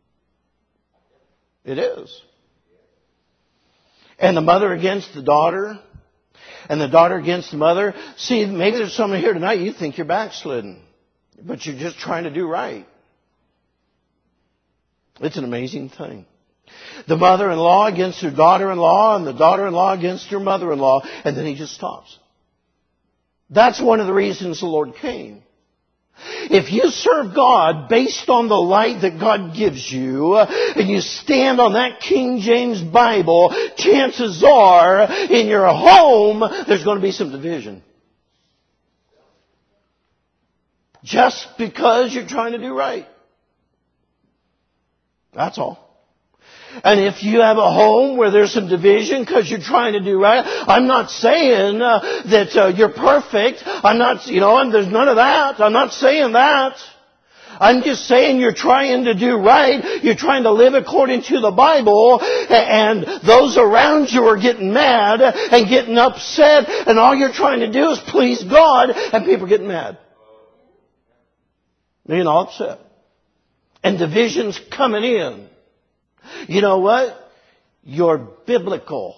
It is. And the mother against the daughter. And the daughter against the mother. See, maybe there's someone here tonight, you think you're backslidden. But you're just trying to do right. It's an amazing thing. The mother-in-law against her daughter-in-law, and the daughter-in-law against her mother-in-law. And then he just stops. That's one of the reasons the Lord came. If you serve God based on the light that God gives you, and you stand on that King James Bible, chances are, in your home, there's going to be some division. Just because you're trying to do right. That's all. And if you have a home where there's some division because you're trying to do right, I'm not saying that you're perfect. I'm not, and there's none of that. I'm not saying that. I'm just saying you're trying to do right. You're trying to live according to the Bible. And those around you are getting mad and getting upset. And all you're trying to do is please God. And people are getting mad. They're getting all upset. And division's coming in. You know what? You're biblical.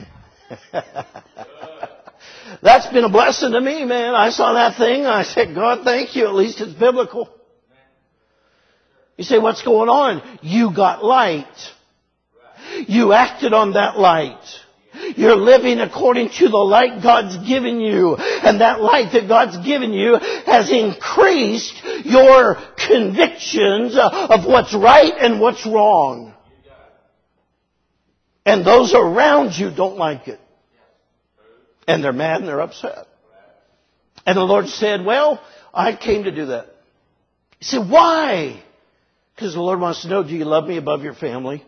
That's been a blessing to me, man. I saw that thing. I said, God, thank you. At least it's biblical. You say, what's going on? You got light. You acted on that light. You're living according to the light God's given you. And that light that God's given you has increased your convictions of what's right and what's wrong. And those around you don't like it. And they're mad and they're upset. And the Lord said, well, I came to do that. He said, why? Because the Lord wants to know, do you love me above your family?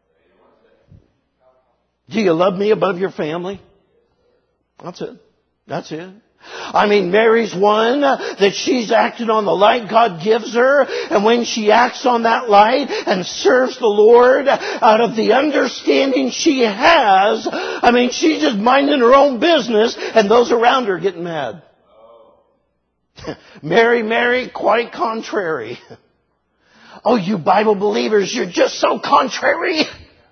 Do you love me above your family? That's it. That's it. I mean, Mary's one that she's acted on the light God gives her. And when she acts on that light and serves the Lord out of the understanding she has, I mean, she's just minding her own business and those around her are getting mad. Mary, quite contrary. Oh, you Bible believers, you're just so contrary.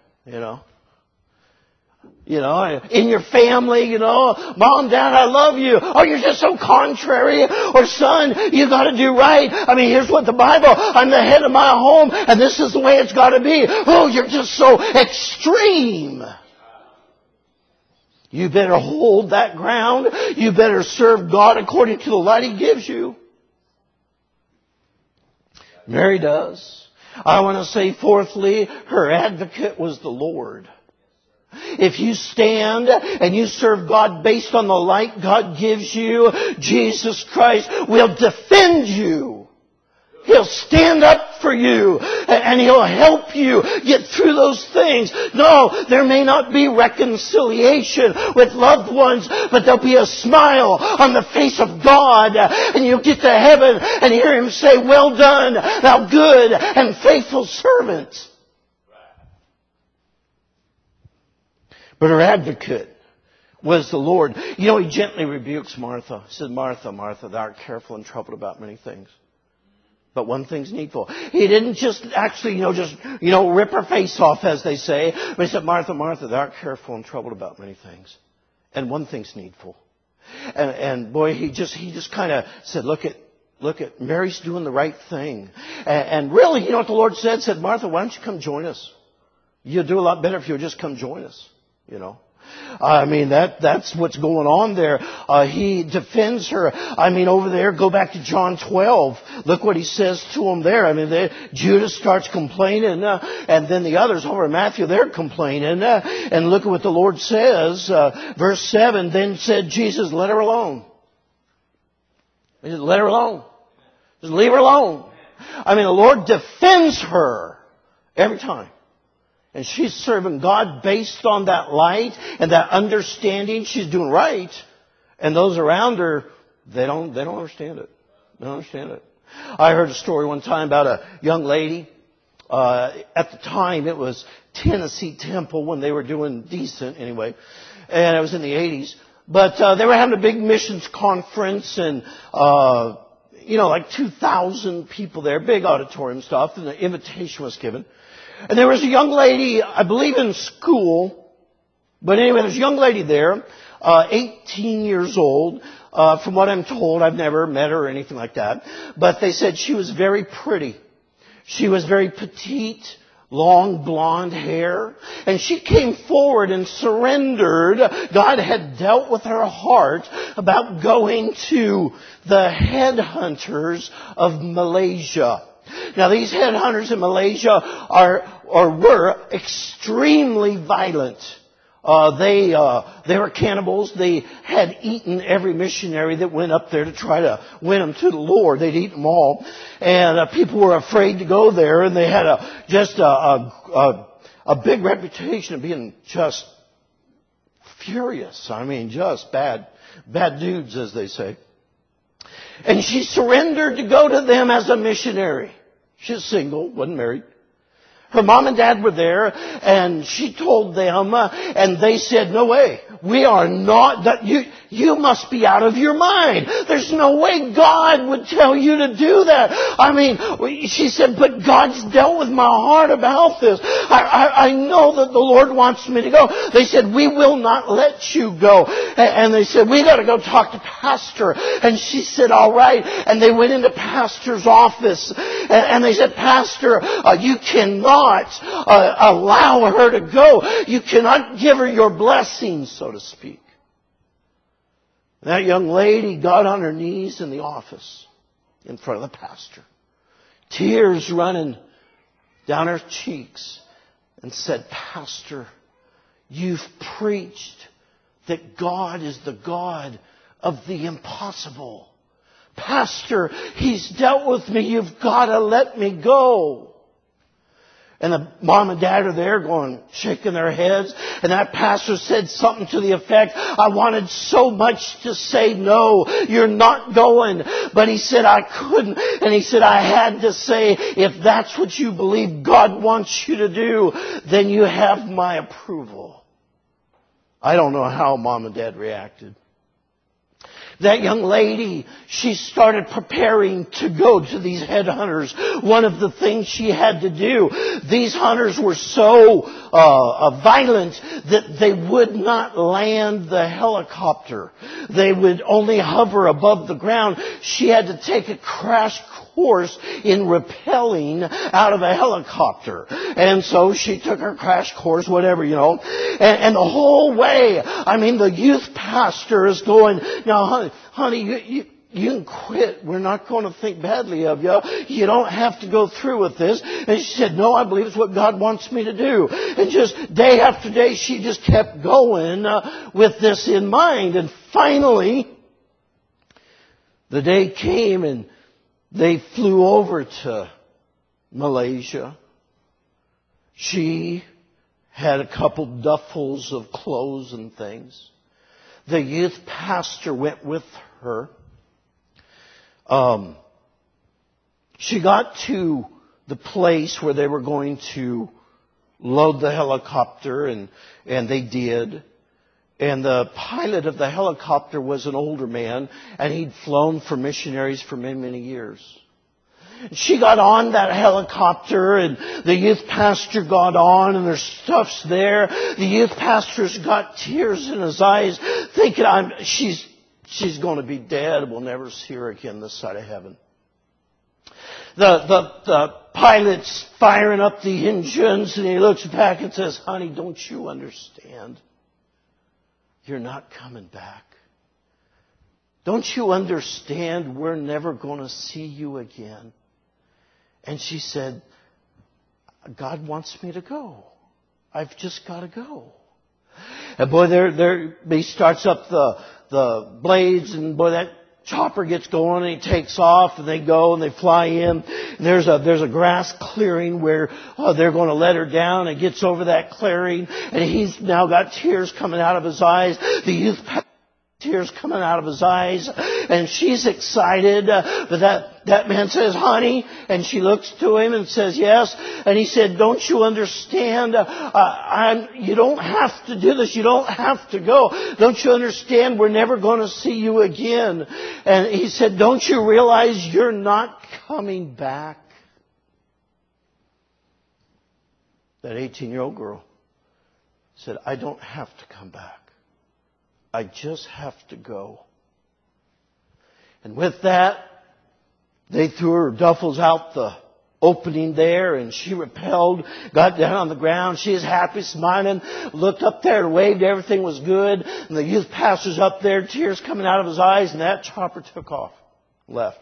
In your family, Mom, Dad, I love you. Oh, you're just so contrary. Or son, you got to do right. I mean, here's what the Bible, I'm the head of my home, and this is the way it's got to be. Oh, you're just so extreme. You better hold that ground. You better serve God according to the light He gives you. Mary does. I want to say, fourthly, her advocate was the Lord. If you stand and you serve God based on the light God gives you, Jesus Christ will defend you. He'll stand up for you and He'll help you get through those things. No, there may not be reconciliation with loved ones, but there'll be a smile on the face of God, and you'll get to heaven and hear Him say, "Well done, thou good and faithful servant." But her advocate was the Lord. You know, He gently rebukes Martha. He said, "Martha, Martha, thou art careful and troubled about many things. But one thing's needful." He didn't just actually, rip her face off, as they say. But He said, "Martha, Martha, thou art careful and troubled about many things. And one thing's needful." And boy, he just kind of said, look at, Mary's doing the right thing. And really, you know what the Lord said? Said, "Martha, why don't you come join us? You'll do a lot better if you'll just come join us." I mean, that's what's going on there. He defends her. I mean, over there, go back to John 12. Look what He says to them there. I mean, Judas starts complaining, and then the others over in Matthew, they're complaining. And look at what the Lord says. Verse 7, "Then said Jesus, let her alone." He said, "Let her alone. Just leave her alone." I mean, the Lord defends her every time. And she's serving God based on that light and that understanding. She's doing right. And those around her, they don't understand it. They don't understand it. I heard a story one time about a young lady. At the time, it was Tennessee Temple when they were doing decent anyway. And it was in the 80s. But they were having a big missions conference and, like 2,000 people there, big auditorium stuff, and the invitation was given. And there was a young lady, I believe in school, but anyway, there's a young lady there, 18 years old, from what I'm told. I've never met her or anything like that. But they said she was very pretty. She was very petite, long blonde hair. And she came forward and surrendered. God had dealt with her heart about going to the headhunters of Malaysia. Now, these headhunters in Malaysia were extremely violent. They were cannibals. They had eaten every missionary that went up there to try to win them to the Lord. They'd eaten them all, and people were afraid to go there. And they had a big reputation of being just furious. I mean, just bad dudes, as they say. And she surrendered to go to them as a missionary. She's single, wasn't married. Her mom and dad were there, and she told them, and they said, "No way. We are not, you must be out of your mind. There's no way God would tell you to do that." I mean, she said, "But God's dealt with my heart about this. I know that the Lord wants me to go." They said, "We will not let you go." And they said, "We got to go talk to Pastor." And she said, "All right." And they went into Pastor's office, and they said, "Pastor, you cannot allow her to go. You cannot give her your blessings, so to speak." That young lady got on her knees in the office in front of the pastor, tears running down her cheeks, and said, "Pastor, you've preached that God is the God of the impossible. Pastor, He's dealt with me. You've got to let me go." And the mom and dad are there going, shaking their heads. And that pastor said something to the effect, "I wanted so much to say, no, you're not going." But he said, "I couldn't." And he said, "I had to say, if that's what you believe God wants you to do, then you have my approval." I don't know how mom and dad reacted. That young lady, she started preparing to go to these headhunters. One of the things she had to do, these hunters were so violent that they would not land the helicopter. They would only hover above the ground. She had to take a crash course in rappelling out of a helicopter. And so she took her crash course, whatever, And the whole way, I mean, the youth pastor is going, "Now, honey, you can quit. We're not going to think badly of you. You don't have to go through with this. And she said, no, I believe it's what God wants me to do. And just day after day, she just kept going with this in mind. And finally, the day came and they flew over to Malaysia. She had a couple duffels of clothes and things. The youth pastor went with her. She got to the place where they were going to load the helicopter, and they did. And the pilot of the helicopter was an older man, and he'd flown for missionaries for many, many years. She got on that helicopter, and the youth pastor got on, and their stuff's there. The youth pastor's got tears in his eyes, thinking, she's going to be dead. We'll never see her again this side of heaven. The pilot's firing up the engines, and he looks back and says, honey, don't you understand? You're not coming back. Don't you understand we're never going to see you again? And she said, God wants me to go. I've just got to go. And boy, he starts up the blades, and boy, that chopper gets going, and he takes off, and they go and they fly in. And there's a grass clearing where they're going to let her down, and gets over that clearing, and he's now got tears coming out of his eyes. The youth tears coming out of his eyes, and she's excited. But that man says, honey, and she looks to him and says, yes. And he said, don't you understand? You don't have to do this. You don't have to go. Don't you understand? We're never going to see you again. And he said, don't you realize you're not coming back? That 18-year-old girl said, I don't have to come back. I just have to go. And with that, they threw her duffels out the opening there, and she repelled, got down on the ground. She was happy, smiling, looked up there and waved. Everything was good. And the youth pastor's up there, tears coming out of his eyes, and that chopper took off, left.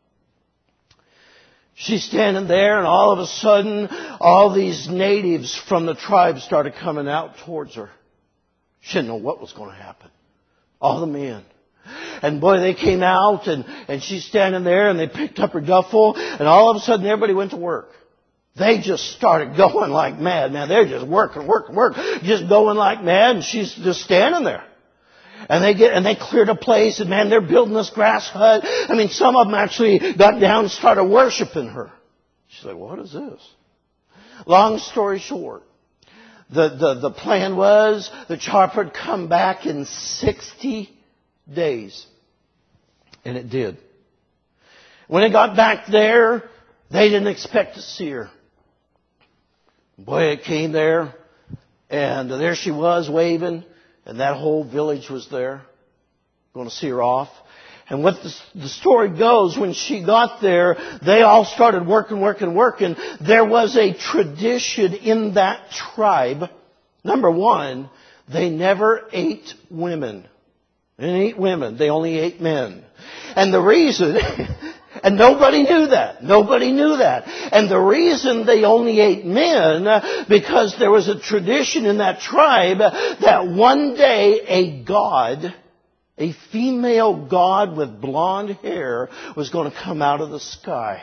She's standing there, and all of a sudden, all these natives from the tribe started coming out towards her. She didn't know what was going to happen. All the men. And boy, they came out, and she's standing there, and they picked up her duffel, and all of a sudden everybody went to work. They just started going like mad, man. They're just working, just going like mad, and she's just standing there. And they cleared a place, and man, they're building this grass hut. I mean, some of them actually got down and started worshiping her. She's like, what is this? Long story short, the plan was the chopper would come back in 60 days. And it did. When it got back there, they didn't expect to see her. Boy, it came there, and there she was waving, and that whole village was there, going to see her off. And what the story goes, when she got there, they all started working. There was a tradition in that tribe. Number one, they never ate women. They didn't eat women. They only ate men. And the reason, and nobody knew that. And the reason they only ate men, because there was a tradition in that tribe that one day a female god with blonde hair was going to come out of the sky.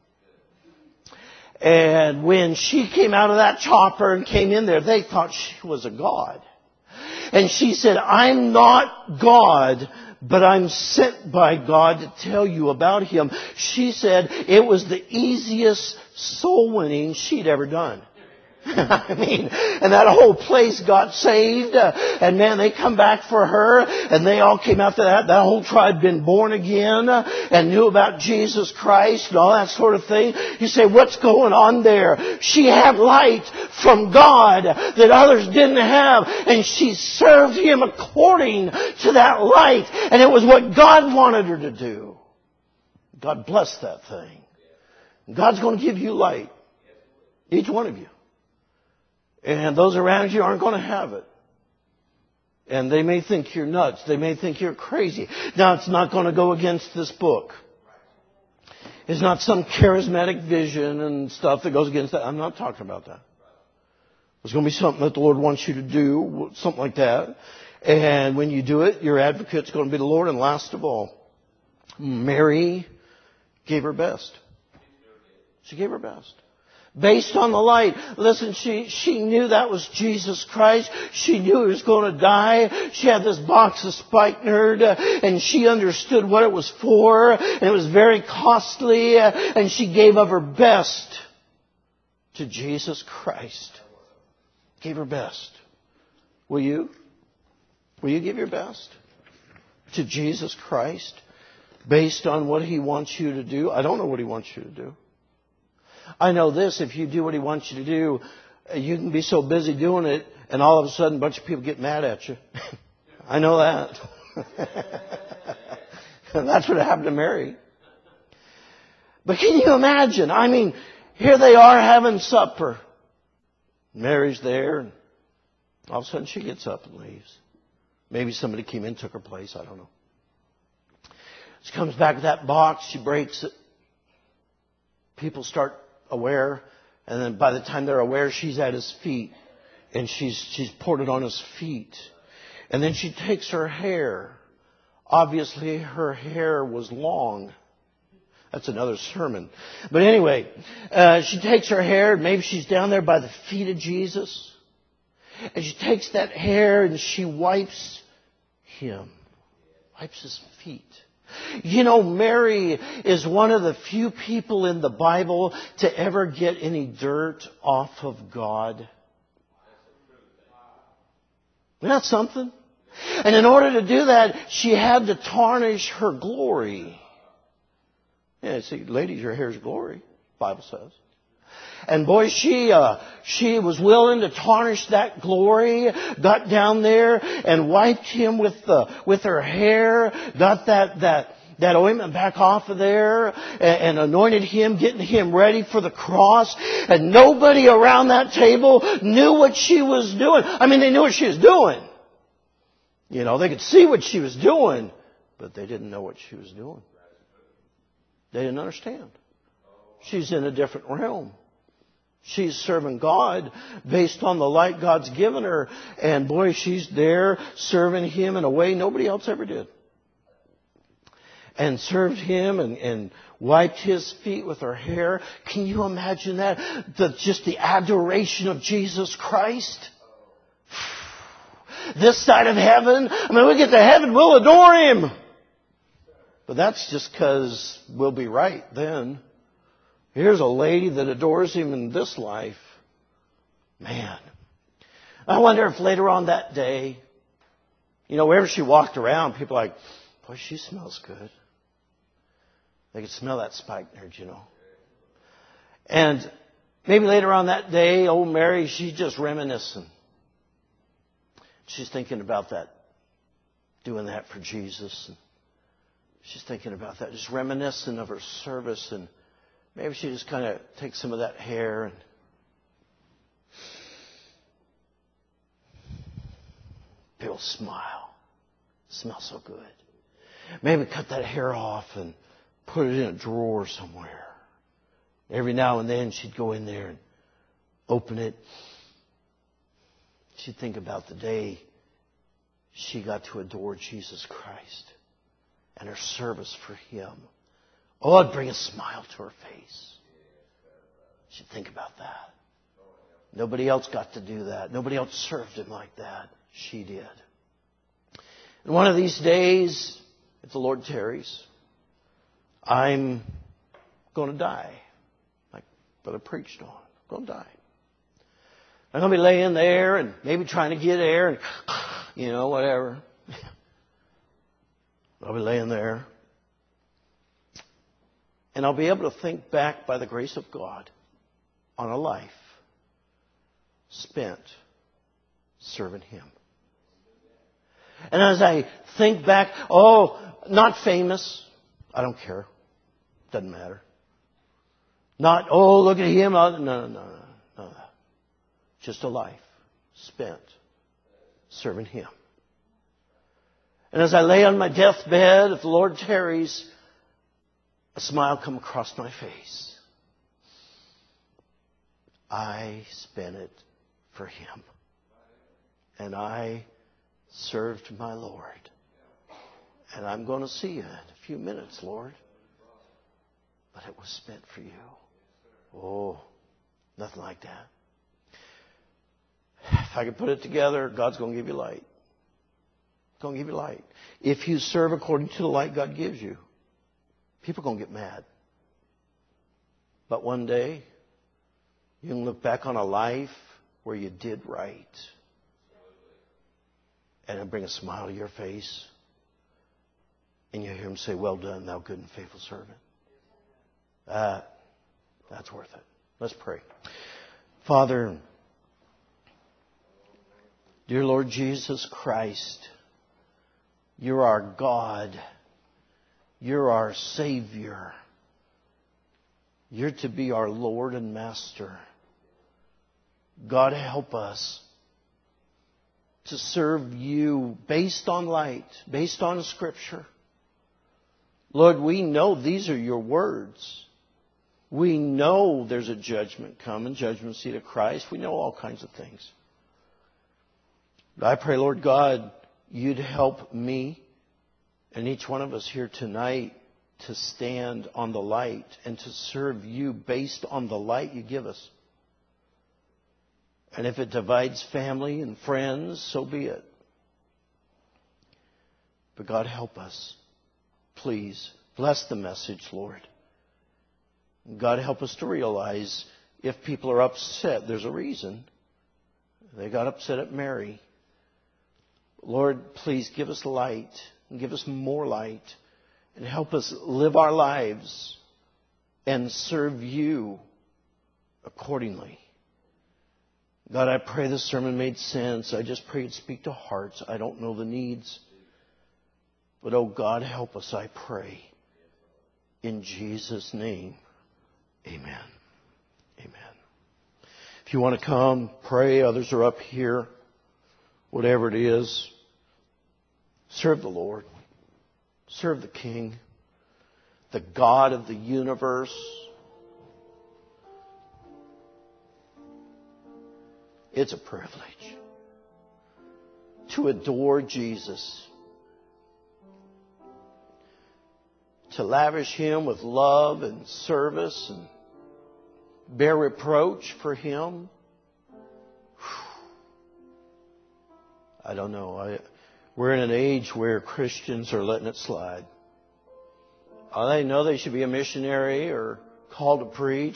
And when she came out of that chopper and came in there, they thought she was a god. And she said, I'm not God, but I'm sent by God to tell you about Him. She said it was the easiest soul winning she'd ever done. I mean, and that whole place got saved, and man, they come back for her, and they all came out to that whole tribe been born again, and knew about Jesus Christ, and all that sort of thing. You say, what's going on there? She had light from God that others didn't have, and she served Him according to that light, and it was what God wanted her to do. God bless that thing. God's going to give you light. Each one of you. And those around you aren't going to have it. And they may think you're nuts. They may think you're crazy. Now, it's not going to go against this book. It's not some charismatic vision and stuff that goes against that. I'm not talking about that. It's going to be something that the Lord wants you to do, something like that. And when you do it, your advocate's going to be the Lord. And last of all, Mary gave her best. She gave her best. Based on the light. Listen, she knew that was Jesus Christ. She knew He was going to die. She had this box of spikenard, and she understood what it was for, and it was very costly, and she gave of her best to Jesus Christ. Gave her best. Will you? Will you give your best to Jesus Christ based on what He wants you to do? I don't know what He wants you to do. I know this, if you do what He wants you to do, you can be so busy doing it, and all of a sudden a bunch of people get mad at you. I know that. That's what happened to Mary. But can you imagine? I mean, here they are having supper. Mary's there, and all of a sudden she gets up and leaves. Maybe somebody came in, took her place, I don't know. She comes back with that box, she breaks it. People start aware, and then by the time they're aware, she's at His feet, and she's poured it on His feet. And then she takes her hair. Obviously, her hair was long. That's another sermon. But anyway, she takes her hair, maybe she's down there by the feet of Jesus, and she takes that hair and she wipes Him, wipes His feet. You know, Mary is one of the few people in the Bible to ever get any dirt off of God. Isn't that something? And in order to do that, she had to tarnish her glory. Yeah, see, ladies, your hair's glory, the Bible says. And boy, she was willing to tarnish that glory, got down there and wiped Him with her hair, got that ointment back off of there and anointed Him, getting Him ready for the cross. And nobody around that table knew what she was doing. I mean, they knew what she was doing. You know, they could see what she was doing, but they didn't know what she was doing. They didn't understand. She's in a different realm. She's serving God based on the light God's given her. And boy, she's there serving Him in a way nobody else ever did. And served Him and wiped His feet with her hair. Can you imagine that? Just the adoration of Jesus Christ. This side of heaven. I mean, we get to heaven, we'll adore Him. But that's just because we'll be right then. Here's a lady that adores Him in this life. Man. I wonder if later on that day, you know, wherever she walked around, people are like, boy, she smells good. They could smell that spikenard, you know. And maybe later on that day, old Mary, she's just reminiscing. She's thinking about that, doing that for Jesus. And she's thinking about that, just reminiscing of her service. And maybe she just kind of takes some of that hair and people smile. It smells so good. Maybe cut that hair off and put it in a drawer somewhere. Every now and then she'd go in there and open it. She'd think about the day she got to adore Jesus Christ and her service for Him. Oh, it'd bring a smile to her face. She'd think about that. Nobody else got to do that. Nobody else served Him like that. She did. And one of these days, if the Lord tarries, I'm going to die. Like Brother preached on. I'm going to die. I'm going to be laying there and maybe trying to get air and, you know, whatever. I'll be laying there. And I'll be able to think back by the grace of God on a life spent serving Him. And as I think back, oh, not famous. I don't care. Doesn't matter. Not, oh, look at him. No. Just a life spent serving Him. And as I lay on my deathbed, if the Lord tarries, a smile come across my face. I spent it for Him. And I served my Lord. And I'm going to see you in a few minutes, Lord. But it was spent for you. Oh, nothing like that. If I could put it together, God's going to give you light. He's going to give you light. If you serve according to the light God gives you, people are going to get mad. But one day, you can look back on a life where you did right. And it'll bring a smile to your face. And you hear Him say, well done, thou good and faithful servant. That's worth it. Let's pray. Father, dear Lord Jesus Christ, You're our God. You're our Savior. You're to be our Lord and Master. God, help us to serve You based on light, based on Scripture. Lord, we know these are Your words. We know there's a judgment coming, judgment seat of Christ. We know all kinds of things. But I pray, Lord God, You'd help me and each one of us here tonight to stand on the light and to serve You based on the light You give us. And if it divides family and friends, so be it. But God, help us. Please, bless the message, Lord. God, help us to realize if people are upset, there's a reason. They got upset at Mary. Lord, please give us light and give us more light and help us live our lives and serve You accordingly. God, I pray this sermon made sense. I just pray You'd speak to hearts. I don't know the needs. But, oh God, help us, I pray. In Jesus' name, amen. Amen. If you want to come, pray. Others are up here. Whatever it is, serve the Lord. Serve the King, the God of the universe. It's a privilege to adore Jesus, to lavish Him with love and service and bear reproach for Him. I don't know. We're in an age where Christians are letting it slide. They know they should be a missionary or called to preach.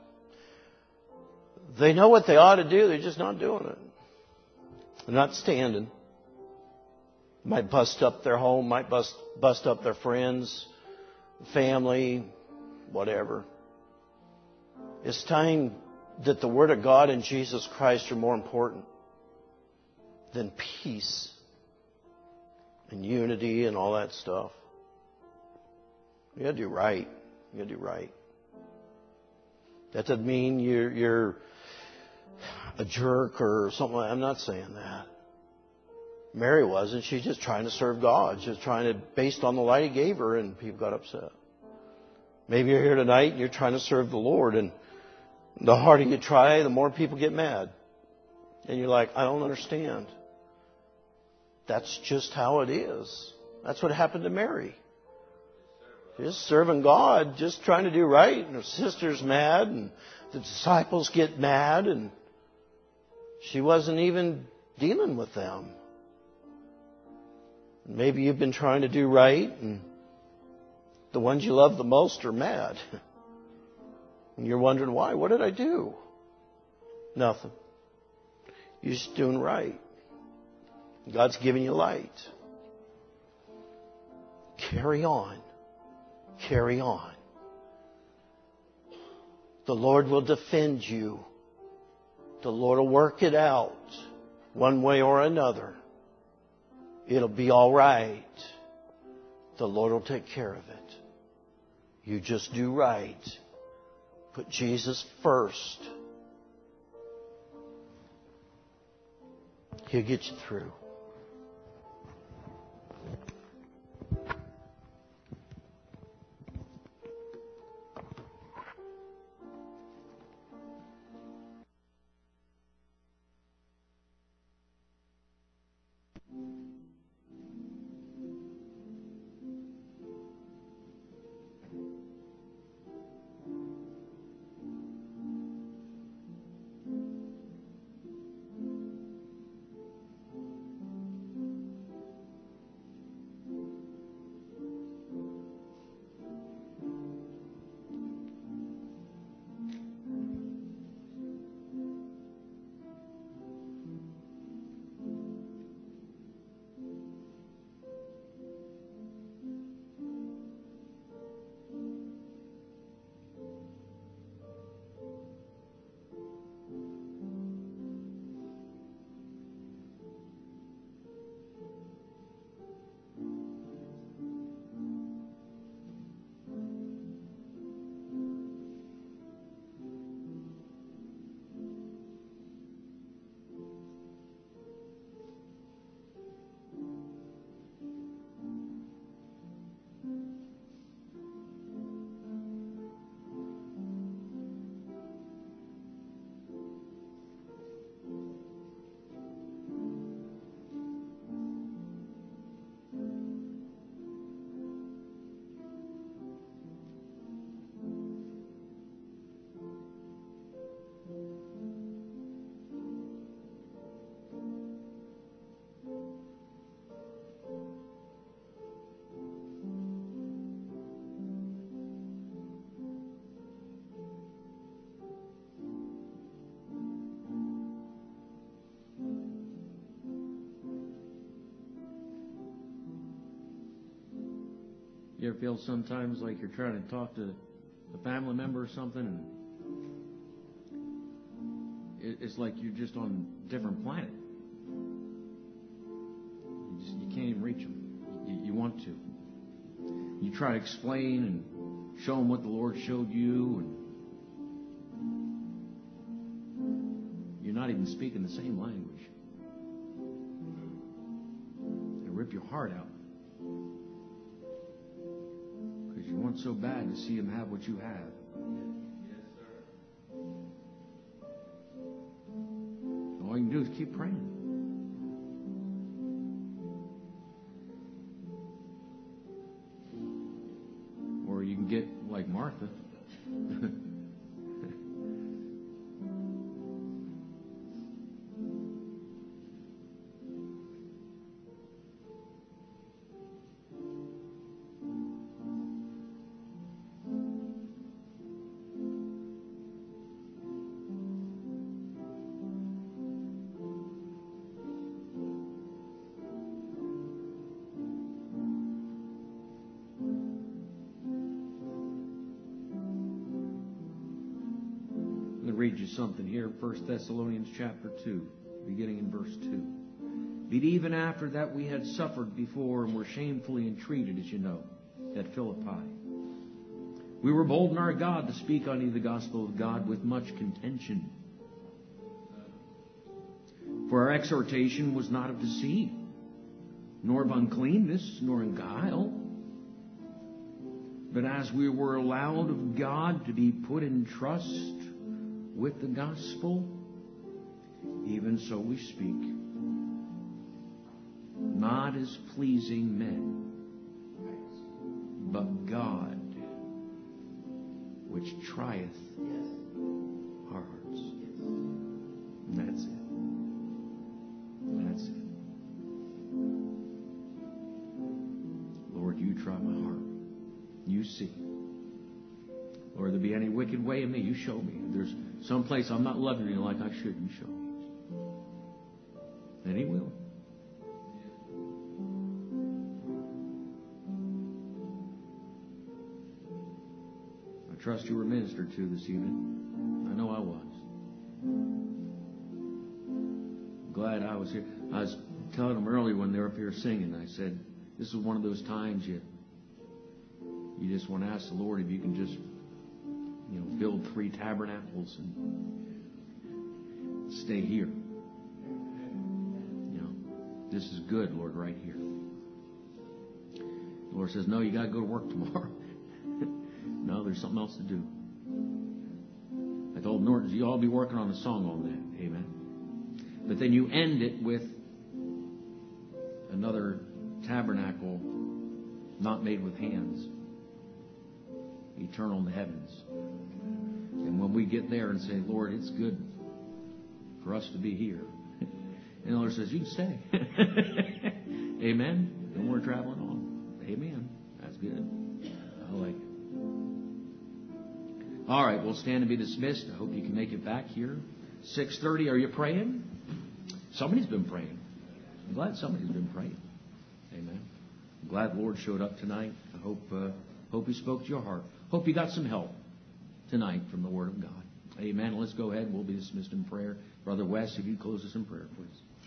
They know what they ought to do. They're just not doing it. They're not standing. Might bust up their home. Might bust up their friends, family, whatever. It's time that the Word of God and Jesus Christ are more important than peace and unity and all that stuff. You got to do right. You got to do right. That doesn't mean you're a jerk or something. I'm not saying that. Mary wasn't. She's just trying to serve God. She's trying to, based on the light He gave her, and people got upset. Maybe you're here tonight and you're trying to serve the Lord, and the harder you try, the more people get mad. And you're like, I don't understand. That's just how it is. That's what happened to Mary. Just serving God, just trying to do right, and her sister's mad, and the disciples get mad, and she wasn't even dealing with them. Maybe you've been trying to do right, and the ones you love the most are mad. And you're wondering why. What did I do? Nothing. You're just doing right. God's giving you light. Carry on. Carry on. The Lord will defend you. The Lord will work it out one way or another. It'll be all right. The Lord will take care of it. You just do right. Put Jesus first. He'll get you through. You ever feel sometimes like you're trying to talk to a family member or something, and it's like you're just on a different planet. You can't even reach them. You want to. You try to explain and show them what the Lord showed you, and you're not even speaking the same language. They rip your heart out. You want so bad to see them have what you have. Yes, sir. All you can do is keep praying. Or you can get like Martha. Read you something here, 1 Thessalonians chapter 2, beginning in verse 2. But even after that we had suffered before and were shamefully entreated, as you know, at Philippi. We were bold in our God to speak unto you the gospel of God with much contention. For our exhortation was not of deceit, nor of uncleanness, nor in guile. But as we were allowed of God to be put in trust with the gospel, even so we speak, not as pleasing men, but God, which trieth our hearts. And that's it. That's it. Lord, you try my heart. You see. Lord, there be any wicked way in me, you show me. If there's some place I'm not loving you like I should, you show me. And He will. I trust you were ministered to this evening. I know I was. I'm glad I was here. I was telling them earlier when they were up here singing, I said, this is one of those times you just want to ask the Lord if you can just build 3 tabernacles and stay here. This is good, Lord, right here. The Lord says, no, you got to go to work tomorrow. No, there's something else to do. I told Norton, you all be working on a song on that. Amen. But then you end it with another tabernacle not made with hands, eternal in the heavens. And when we get there and say, Lord, it's good for us to be here, and the Lord says, you can stay. Amen. No more traveling on. Amen. That's good. I like it. All right, we'll stand and be dismissed. I hope you can make it back here. 6:30. Are you praying? Somebody's been praying. I'm glad somebody's been praying. Amen. I'm glad the Lord showed up tonight. I hope He spoke to your heart. Hope you got some help tonight from the Word of God. Amen. Let's go ahead. We'll be dismissed in prayer. Brother Wes, if you close us in prayer, please.